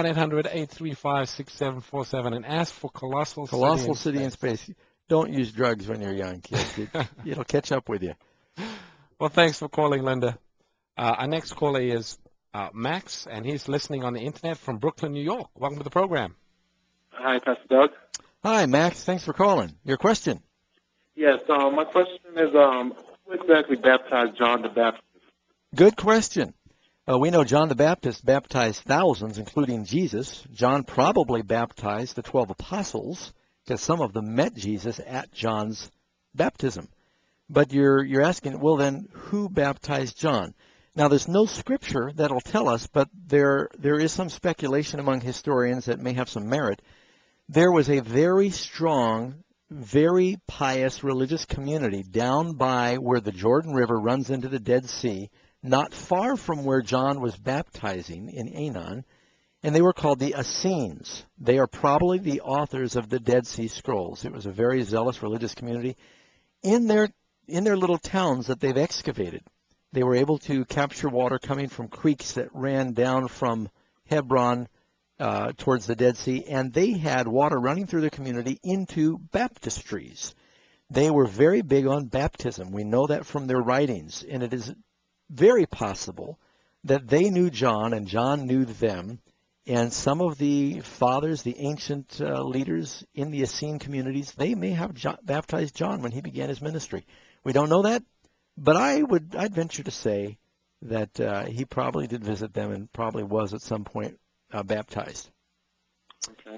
1-800-835-6747 and ask for Colossal
City in Space. Don't use drugs when you're young, kids. It'll catch up with you.
Well, thanks for calling, Linda. Our next caller is Max, and he's listening on the internet from Brooklyn, New York. Welcome to the program.
Hi, Pastor Doug.
Hi, Max. Thanks for calling. Your question?
Yes, my question is, who exactly baptized John the Baptist?
Good question. We know John the Baptist baptized thousands, including Jesus. John probably baptized the 12 apostles, because some of them met Jesus at John's baptism. But you're asking, well, then, who baptized John? Now, there's no scripture that'll tell us, but there is some speculation among historians that may have some merit. There was a very strong, very pious religious community down by where the Jordan River runs into the Dead Sea, not far from where John was baptizing in Aenon, and they were called the Essenes. They are probably the authors of the Dead Sea Scrolls. It was a very zealous religious community. In their little towns that they've excavated, they were able to capture water coming from creeks that ran down from Hebron towards the Dead Sea, and they had water running through the community into baptistries. They were very big on baptism. We know that from their writings, and it is very possible that they knew John and John knew them, and some of the fathers, the ancient leaders in the Essene communities, they may have baptized John when he began his ministry. We don't know that. But I'd venture to say that he probably did visit them and probably was at some point baptized.
Okay.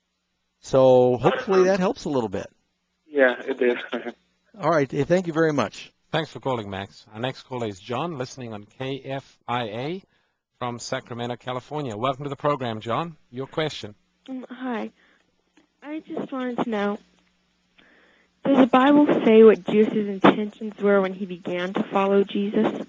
So hopefully that helps a little bit.
Yeah, it did.
All right. Thank you very much.
Thanks for calling, Max. Our next caller is John, listening on KFIA from Sacramento, California. Welcome to the program, John. Your question.
Hi. I just wanted to know, does the Bible say what Judas' intentions were when he began to follow Jesus?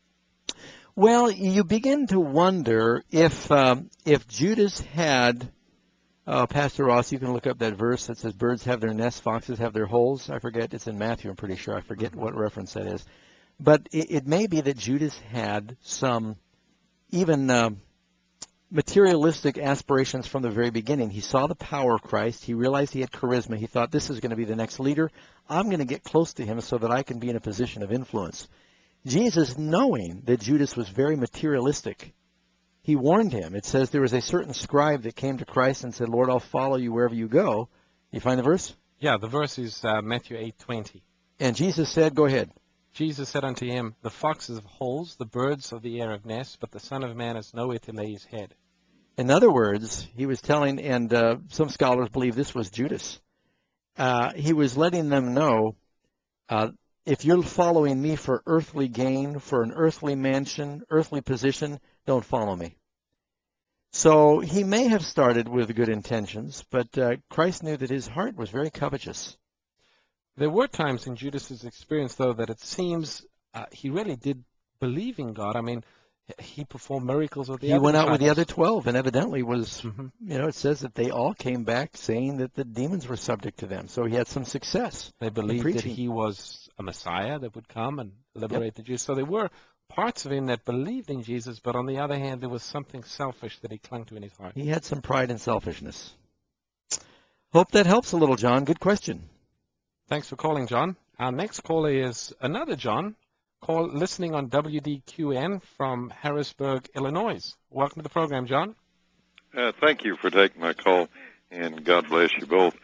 Well, you begin to wonder if Judas had, Pastor Ross, you can look up that verse that says birds have their nests, foxes have their holes. I forget. It's in Matthew, I'm pretty sure. I forget what reference that is. But it may be that Judas had some even materialistic aspirations from the very beginning. He saw the power of Christ. He realized he had charisma. He thought, this is going to be the next leader. I'm going to get close to him so that I can be in a position of influence. Jesus, knowing that Judas was very materialistic, he warned him. It says there was a certain scribe that came to Christ and said, Lord, I'll follow you wherever you go. You find the verse?
Yeah, the verse is Matthew 8:20.
And Jesus said, go ahead.
Jesus said unto him, the foxes have holes, the birds of the air have nests, but the Son of Man has nowhere to lay his head.
In other words, he was telling, and some scholars believe this was Judas, he was letting them know if you're following me for earthly gain, for an earthly mansion, earthly position, don't follow me. So he may have started with good intentions, but Christ knew that his heart was very covetous.
There were times in Judas's experience, though, that it seems he really did believe in God. I mean, he performed miracles with the other
He went out
disciples.
with the other 12 and evidently was, it says that they all came back saying that the demons were subject to them. So he had some success.
They believed that he was a Messiah that would come and liberate the Jews. So there were parts of him that believed in Jesus, but on the other hand, there was something selfish that he clung to in his heart.
He had some pride and selfishness. Hope that helps a little, John. Good question.
Thanks for calling, John. Our next caller is another John, listening on WDQN from Harrisburg, Illinois. Welcome to the program, John.
Thank you for taking my call, and God bless you both.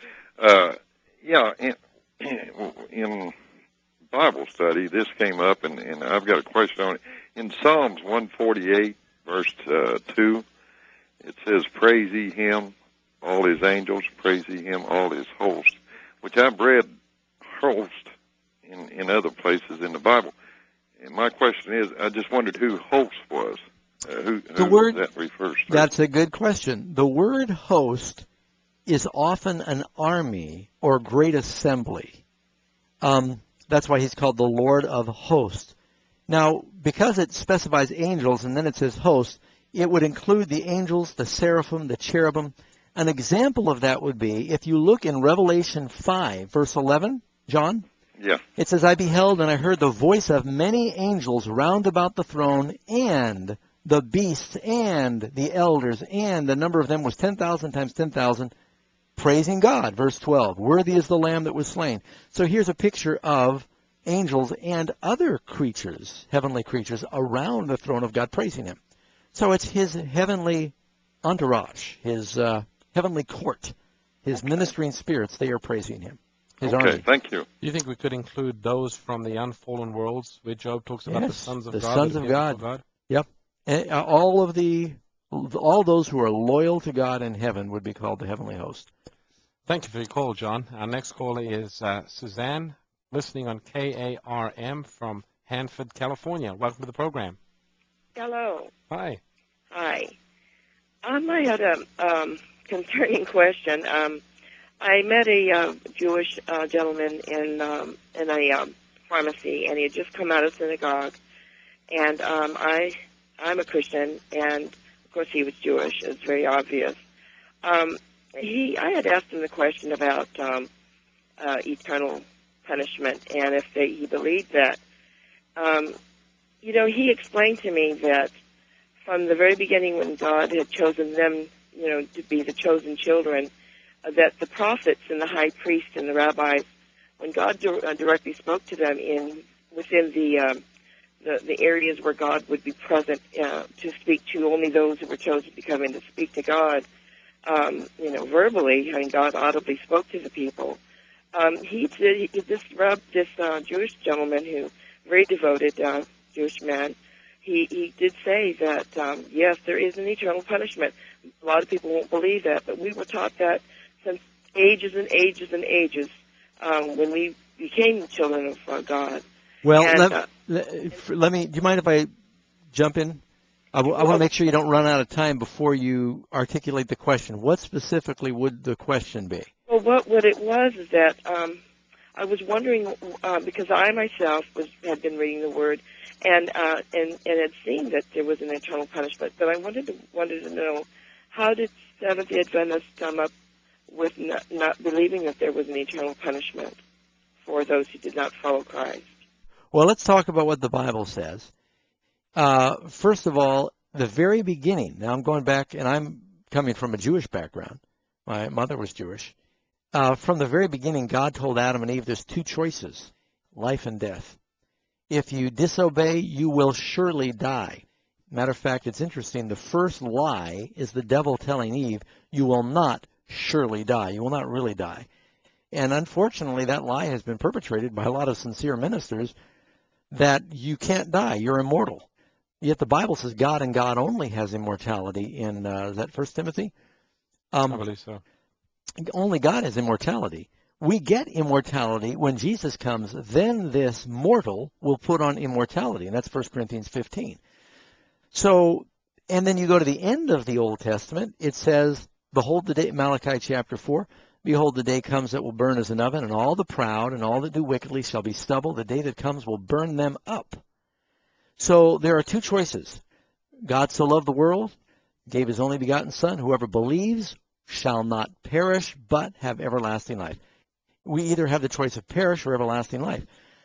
In Bible study, this came up, and I've got a question on it. In Psalms 148, verse 2, it says, "Praise ye him, all his angels, praise ye him, all his hosts," which I've read host in other places in the Bible. And my question is, I just wondered who host was. Who that refers to.
That's a good question. The word host is often an army or great assembly. That's why he's called the Lord of hosts. Now, because it specifies angels and then it says host, it would include the angels, the seraphim, the cherubim. An example of that would be if you look in Revelation 5, verse 11, John?
Yeah.
It says, "I beheld and I heard the voice of many angels round about the throne, and the beasts and the elders, and the number of them was 10,000 times 10,000, praising God." Verse 12, "Worthy is the Lamb that was slain." So here's a picture of angels and other creatures, heavenly creatures, around the throne of God praising him. So it's his heavenly entourage, his heavenly court, his ministering spirits, they are praising him. His army.
Thank you.
Do you think we could include those from the unfallen worlds where Job talks about the sons of God?
The sons of God. Yep. And all those who are loyal to God in heaven would be called the heavenly host.
Thank you for your call, John. Our next caller is Suzanne, listening on KARM from Hanford, California. Welcome to the program.
Hello.
Hi.
Hi. I had a concerning question. I met a Jewish gentleman in a pharmacy, and he had just come out of synagogue. And I'm a Christian, and of course he was Jewish. It's very obvious. I had asked him the question about eternal punishment, and if he believed that. He explained to me that from the very beginning, when God had chosen them, to be the chosen children, that the prophets and the high priest and the rabbis, when God directly spoke to them within the areas where God would be present to speak to only those who were chosen to come in to speak to God, verbally, God audibly spoke to the people. This Jewish gentleman, who very devoted Jewish man, he did say that yes, there is an eternal punishment. A lot of people won't believe that, but we were taught that since ages and ages and ages when we became the children of God.
Well, let me. Do you mind if I jump in? I want to make sure you don't run out of time before you articulate the question. What specifically would the question be?
Well, what it was is that I was wondering because I myself had been reading the Word and had seen that there was an eternal punishment, but I wanted to know, how did Seventh-day Adventists come up with not believing that there was an eternal punishment for those who did not follow Christ?
Well, let's talk about what the Bible says. First of all, the very beginning. Now, I'm going back, and I'm coming from a Jewish background. My mother was Jewish. From the very beginning, God told Adam and Eve there's two choices, life and death. If you disobey, you will surely die. Matter of fact, it's interesting. The first lie is the devil telling Eve, you will not surely die. You will not really die. And unfortunately, that lie has been perpetrated by a lot of sincere ministers that you can't die. You're immortal. Yet the Bible says God and God only has immortality in, is that 1 Timothy?
I believe so.
Only God has immortality. we get immortality when Jesus comes. Then this mortal will put on immortality, and that's 1 Corinthians 15. So, and then you go to the end of the Old Testament, it says, behold the day, Malachi chapter 4, behold the day comes that will burn as an oven, and all the proud and all that do wickedly shall be stubble. The day that comes will burn them up. So there are two choices. God so loved the world, gave his only begotten Son. Whoever believes shall not perish, but have everlasting life. We either have the choice of perish or everlasting life.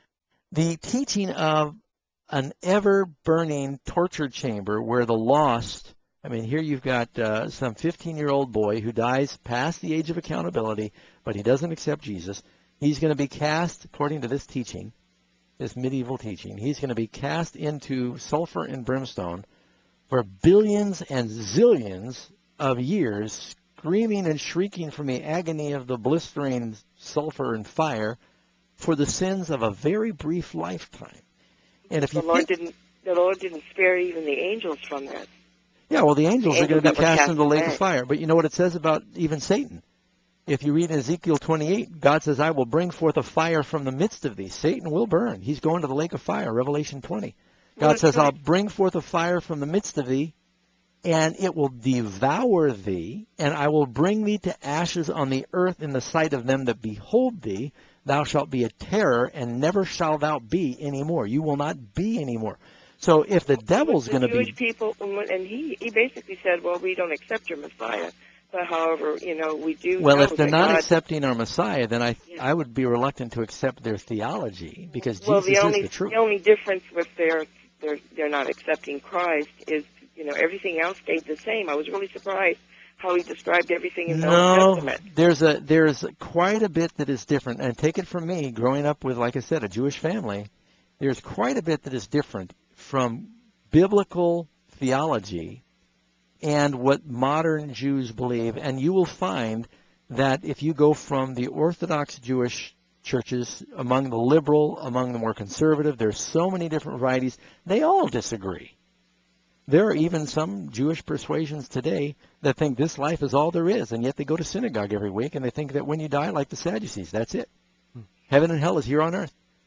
The teaching of an ever-burning torture chamber where the lost, I mean, here you've got some 15-year-old boy who dies past the age of accountability, but he doesn't accept Jesus. He's going to be cast, according to this teaching, this medieval teaching, he's going to be cast into sulfur and brimstone for billions and zillions of years, screaming and shrieking from the agony of the blistering sulfur and fire for the sins of a very brief lifetime. And if the
Lord didn't spare even the angels from that.
Yeah, well, the angels are going to be cast into the lake of fire. But you know what it says about even Satan? If you read in Ezekiel 28, God says, I will bring forth a fire from the midst of thee. Satan will burn. He's going to the lake of fire, Revelation 20. God says, I'll bring forth a fire from the midst of thee, and it will devour thee, and I will bring thee to ashes on the earth in the sight of them that behold thee. Thou shalt be a terror, and never shalt thou be anymore. You will not be anymore. So if the devil's going to be...
Jewish people, and he basically said, well, we don't accept your Messiah. But however, we do...
Well, if they're not accepting our Messiah, then I would be reluctant to accept their theology, because Jesus is the truth.
The only difference with they're not accepting Christ is, everything else stayed the same. I was really surprised how he described everything in the Old Testament.
There's quite a bit that is different. And take it from me, growing up with, like I said, a Jewish family, there's quite a bit that is different from biblical theology and what modern Jews believe. And you will find that if you go from the Orthodox Jewish churches, among the liberal, among the more conservative, there's so many different varieties, they all disagree. There are even some Jewish persuasions today that think this life is all there is, and yet they go to synagogue every week, and they think that when you die, like the Sadducees, that's it. Heaven and hell is here on earth.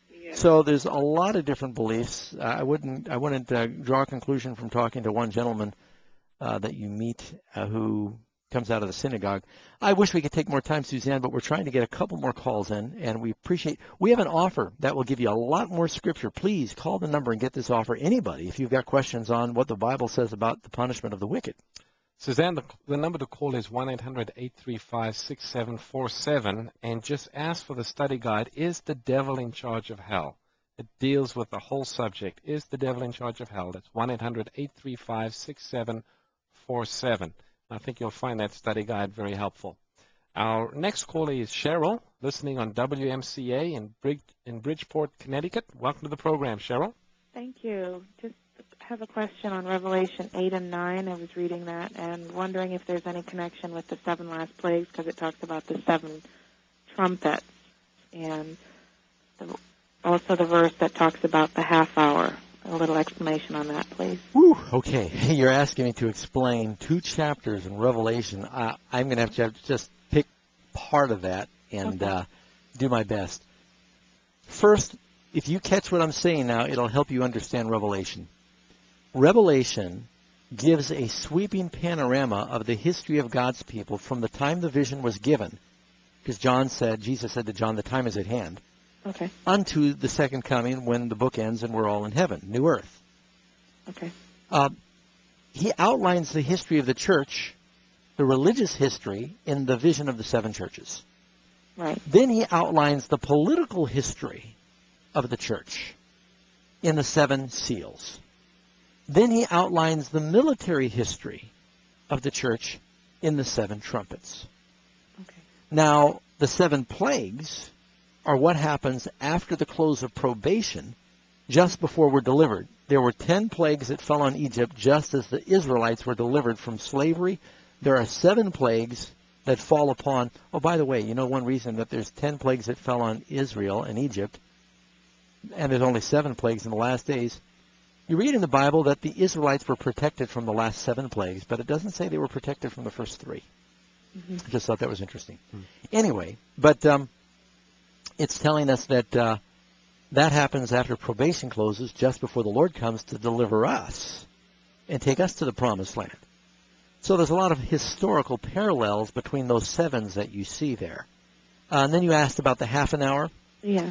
So there's a lot of different beliefs. I wouldn't draw a conclusion from talking to one gentleman that you meet who comes out of the synagogue. I wish we could take more time, Suzanne, but we're trying to get a couple more calls in, and we have an offer that will give you a lot more scripture. Please call the number and get this offer. Anybody, if you've got questions on what the Bible says about the punishment of the wicked.
Suzanne, the number to call is 1-800-835-6747, and just ask for the study guide, Is the Devil in Charge of Hell? It deals with the whole subject, Is the Devil in Charge of Hell? That's 1-800-835-6747. I think you'll find that study guide very helpful. Our next caller is Cheryl, listening on WMCA in Bridgeport, Connecticut. Welcome to the program, Cheryl.
Thank you. Just have a question on Revelation 8 and 9. I was reading that and wondering if there's any connection with the 7 last plagues, because it talks about the 7 trumpets, and also the verse that talks about the half hour. A little explanation on that, please.
Woo, okay. You're asking me to explain 2 chapters in Revelation. I'm going to have to just pick part of that and do my best. First, if you catch what I'm saying now, it'll help you understand Revelation. Revelation gives a sweeping panorama of the history of God's people from the time the vision was given, because Jesus said to John, the time is at hand.
Okay.
Unto the second coming, when the book ends and we're all in heaven, new earth.
Okay.
He outlines the history of the church, the religious history, in the vision of the 7 churches.
Right.
Then he outlines the political history of the church in the 7 seals. Then he outlines the military history of the church in the 7 trumpets.
Okay.
Now, the 7 plagues are what happens after the close of probation, just before we're delivered. There were 10 plagues that fell on Egypt just as the Israelites were delivered from slavery. There are 7 plagues that fall upon, oh, by the way, one reason that there's 10 plagues that fell on Israel and Egypt, and there's only 7 plagues in the last days. You read in the Bible that the Israelites were protected from the last 7 plagues, but it doesn't say they were protected from the first 3. I just thought that was interesting. Anyway, but it's telling us that that happens after probation closes, just before the Lord comes to deliver us and take us to the promised land. So there's a lot of historical parallels between those sevens that you see there. And then you asked about the half an hour.
Yes.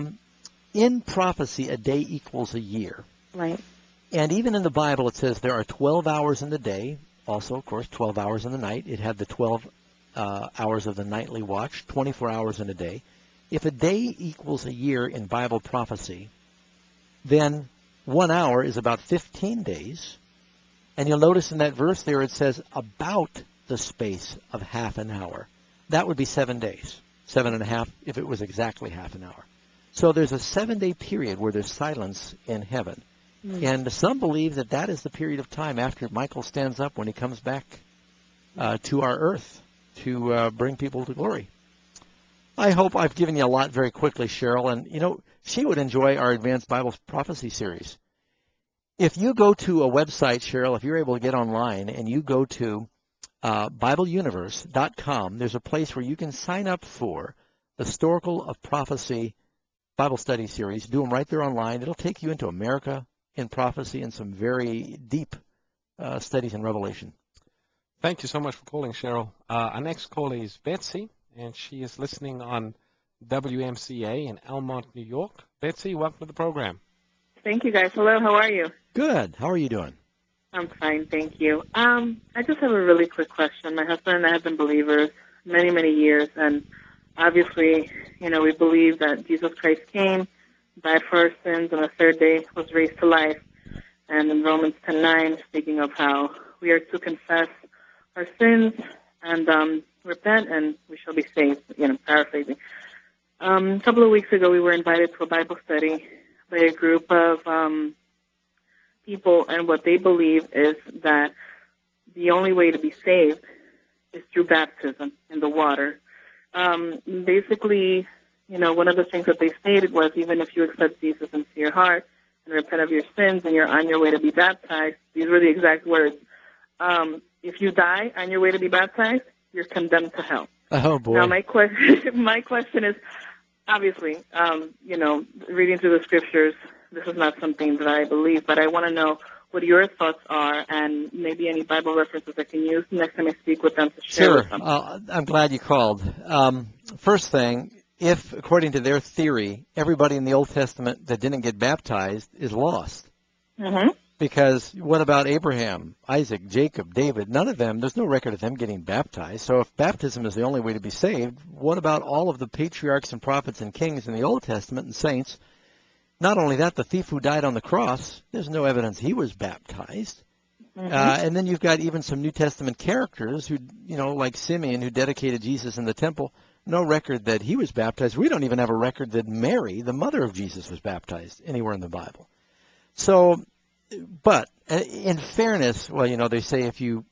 In prophecy, a day equals a year.
Right.
And even in the Bible, it says there are 12 hours in the day. Also, of course, 12 hours in the night. It had the 12 hours of the nightly watch, 24 hours in a day. If a day equals a year in Bible prophecy, then 1 hour is about 15 days. And you'll notice in that verse there it says about the space of half an hour. That would be 7 days, 7.5 if it was exactly half an hour. So there's a 7-day period where there's silence in heaven. And some believe that that is the period of time after Michael stands up when he comes back to our earth to bring people to glory. I hope I've given you a lot very quickly, Cheryl. And, you know, she would enjoy our Advanced Bible Prophecy series. If you go to a website, Cheryl, if you're able to get online and you go to BibleUniverse.com, there's a place where you can sign up for the Historical of Prophecy Bible Study Series. Do them right there online. It'll take you into America in prophecy and some very deep studies in Revelation.
Thank you so much for calling, Cheryl. Our next caller is Betsy, and she is listening on WMCA in Elmont, New York. Betsy, welcome to the program.
Thank you, guys. Hello, how are you?
Good. How are you doing?
I'm fine, thank you. I just have a really quick question. My husband and I have been believers many, many years, and obviously, you know, we believe that Jesus Christ came, died for our sins, and the third day was raised to life. And in Romans 10:9, speaking of how we are to confess our sins and repent, and we shall be saved, you know, paraphrasing. A couple of weeks ago, we were invited to a Bible study by a group of people, and what they believe is that the only way to be saved is through baptism in the water. Basically, you know, one of the things that they stated was even if you accept Jesus into your heart and repent of your sins and you're on your way to be baptized, these were the exact words, if you die on your way to be baptized, you're condemned to hell.
Oh, boy.
Now, my question is, obviously, you know, reading through the scriptures, this is not something that I believe, but I want to know what your thoughts are and maybe any Bible references I can use next time I speak with them to share with them.
Sure. I'm glad you called. First thing, if, according to their theory, everybody in the Old Testament that didn't get baptized is lost.
Mm-hmm.
Because what about Abraham, Isaac, Jacob, David? None of them, there's no record of them getting baptized. So if baptism is the only way to be saved, what about all of the patriarchs and prophets and kings in the Old Testament and saints? Not only that, the thief who died on the cross, there's no evidence he was baptized. Mm-hmm. And then you've got even some New Testament characters who, you know, like Simeon, who dedicated Jesus in the temple. No record that he was baptized. We don't even have a record that Mary, the mother of Jesus, was baptized anywhere in the Bible. So, but in fairness, well, you know, they say if you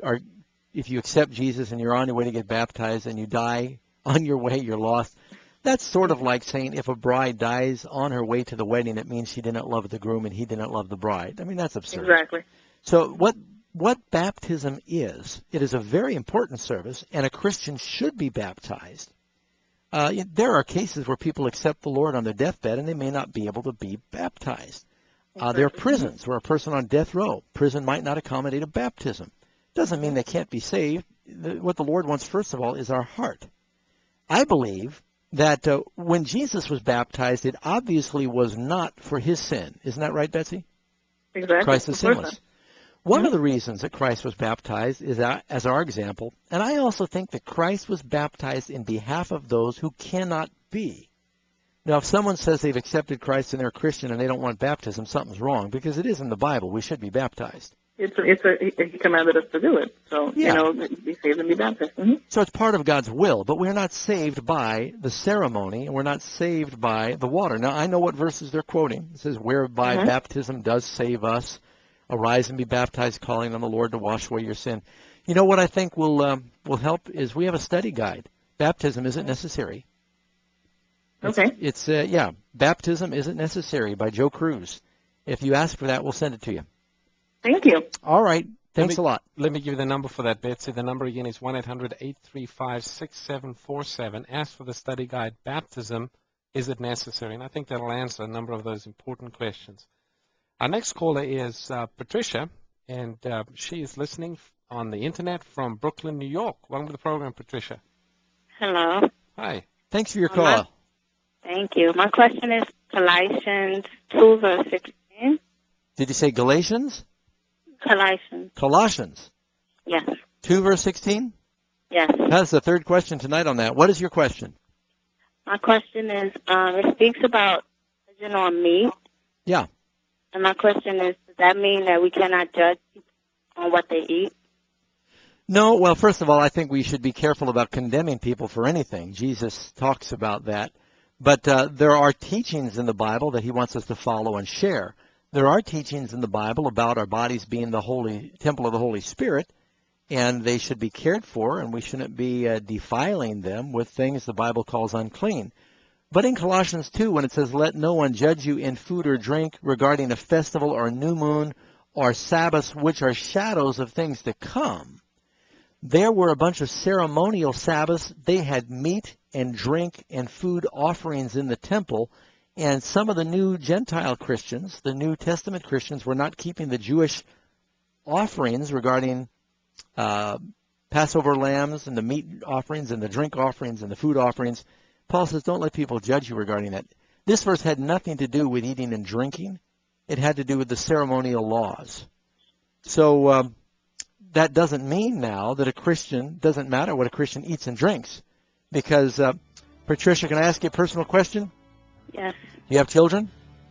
accept Jesus and you're on your way to get baptized and you die on your way, you're lost. That's sort of like saying if a bride dies on her way to the wedding, it means she didn't love the groom and he didn't love the bride. I mean, that's absurd.
Exactly.
So what baptism is, it is a very important service, and a Christian should be baptized. There are cases where people accept the Lord on their deathbed and they may not be able to be baptized. There are prisons where a person on death row, prison might not accommodate a baptism. Doesn't mean they can't be saved. What the Lord wants, first of all, is our heart. I believe that when Jesus was baptized, it obviously was not for his sin. Isn't that right, Betsy?
Exactly.
Christ is sinless. One of the reasons that Christ was baptized is as our example, and I also think that Christ was baptized in behalf of those who cannot be. Now, if someone says they've accepted Christ and they're a Christian and they don't want baptism, something's wrong, because it is in the Bible. We should be baptized.
He commanded us to do it. So,
yeah.
You know, be saved and be baptized. Mm-hmm.
So it's part of God's will, but we're not saved by the ceremony, and we're not saved by the water. Now, I know what verses they're quoting. It says, whereby baptism does save us. Arise and be baptized, calling on the Lord to wash away your sin. You know what I think will help is we have a study guide. Baptism isn't necessary.
Okay.
It's Baptism Isn't Necessary by Joe Cruz. If you ask for that, we'll send it to you.
Thank you.
All right. Thanks a lot.
Let me give you the number for that, Betsy. The number again is 1-800-835-6747. Ask for the study guide, Baptism is it necessary? And I think that'll answer a number of those important questions. Our next caller is Patricia, and she is listening on the internet from Brooklyn, New York. Welcome to the program, Patricia.
Hello.
Hi.
Thanks for your call.
Thank you. My question is Colossians 2, verse 16.
Did you say Galatians?
Colossians.
Colossians.
Yes.
2, verse 16?
Yes.
That's the third question tonight on that. What is your question?
My question is, it speaks about judging on meat.
Yeah.
And my question is, does that mean that we cannot judge people on what they eat?
No, well, first of all, I think we should be careful about condemning people for anything. Jesus talks about that. But there are teachings in the Bible that he wants us to follow and share. There are teachings in the Bible about our bodies being the holy temple of the Holy Spirit, and they should be cared for, and we shouldn't be defiling them with things the Bible calls unclean. But in Colossians 2, when it says, let no one judge you in food or drink regarding a festival or a new moon or Sabbaths, which are shadows of things to come, there were a bunch of ceremonial Sabbaths. They had meat and drink and food offerings in the temple, and some of the new Gentile Christians, the New Testament Christians, were not keeping the Jewish offerings regarding Passover lambs and the meat offerings and the drink offerings and the food offerings. Paul says, don't let people judge you regarding that. This verse had nothing to do with eating and drinking. It had to do with the ceremonial laws. So that doesn't mean now that a Christian, doesn't matter what a Christian eats and drinks. Because, Patricia, can I ask you a personal question?
Yes.
You have children?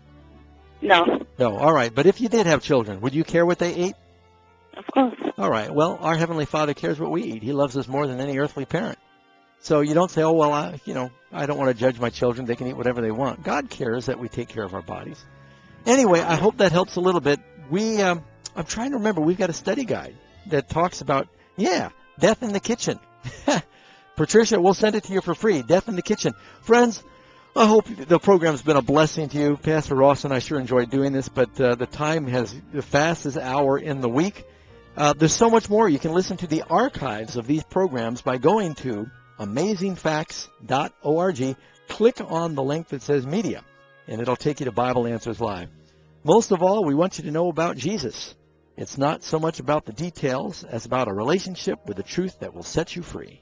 No.
No, all right. But if you did have children, would you care what they ate?
Of course.
All right. Well, our Heavenly Father cares what we eat. He loves us more than any earthly parent. So you don't say, oh, well, I don't want to judge my children. They can eat whatever they want. God cares that we take care of our bodies. Anyway, I hope that helps a little bit. I'm trying to remember, we've got a study guide that talks about, death in the kitchen. Patricia, we'll send it to you for free, Death in the Kitchen. Friends, I hope the program's been a blessing to you. Pastor Ross and I sure enjoyed doing this, but the time has the fastest hour in the week. There's so much more. You can listen to the archives of these programs by going to amazingfacts.org. Click on the link that says Media, and it'll take you to Bible Answers Live. Most of all, we want you to know about Jesus. It's not so much about the details as about a relationship with the truth that will set you free.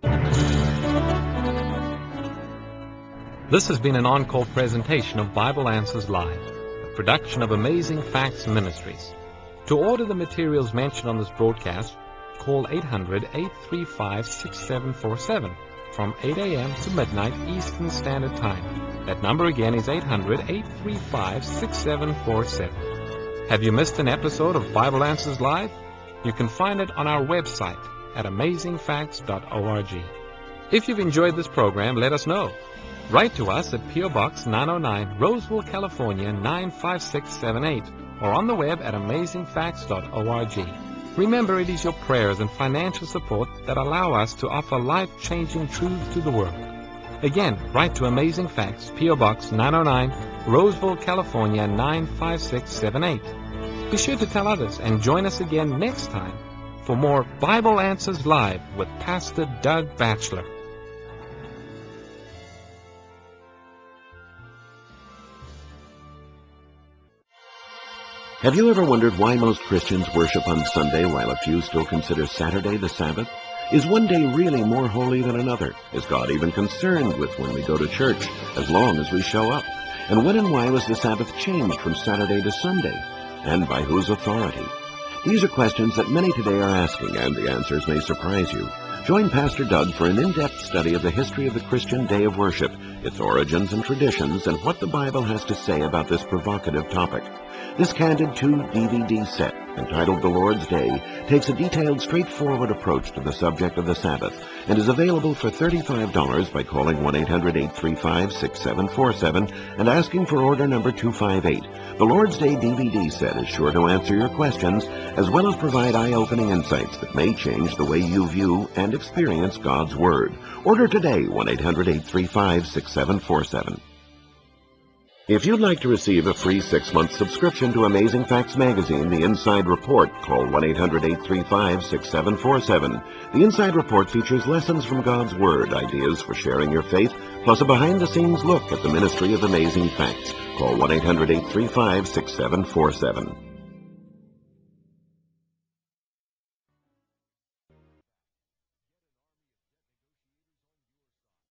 This has been an encore presentation of Bible Answers Live, a production of Amazing Facts Ministries. To order the materials mentioned on this broadcast, call 800-835-6747 from 8 a.m. to midnight Eastern Standard Time. That number again is 800-835-6747. Have you missed an episode of Bible Answers Live? You can find it on our website at amazingfacts.org. If you've enjoyed this program, let us know. Write to us at P.O. Box 909, Roseville, California 95678, or on the web at amazingfacts.org. Remember, it is your prayers and financial support that allow us to offer life-changing truth to the world. Again, write to Amazing Facts, P.O. Box 909, Roseville, California 95678. Be sure to tell others and join us again next time for more Bible Answers Live with Pastor Doug Batchelor.
Have you ever wondered why most Christians worship on Sunday while a few still consider Saturday the Sabbath? Is one day really more holy than another? Is God even concerned with when we go to church, as long as we show up? And when and why was the Sabbath changed from Saturday to Sunday? And by whose authority? These are questions that many today are asking, and the answers may surprise you. Join Pastor Doug for an in-depth study of the history of the Christian day of worship, its origins and traditions, and what the Bible has to say about this provocative topic. This Candid 2 DVD set, entitled The Lord's Day, takes a detailed, straightforward approach to the subject of the Sabbath and is available for $35 by calling 1-800-835-6747 and asking for order number 258. The Lord's Day DVD set is sure to answer your questions as well as provide eye-opening insights that may change the way you view and experience God's Word. Order today, 1-800-835-6747. If you'd like to receive a free 6-month subscription to Amazing Facts Magazine, The Inside Report, call 1-800-835-6747. The Inside Report features lessons from God's Word, ideas for sharing your faith, plus a behind-the-scenes look at the ministry of Amazing Facts. Call 1-800-835-6747.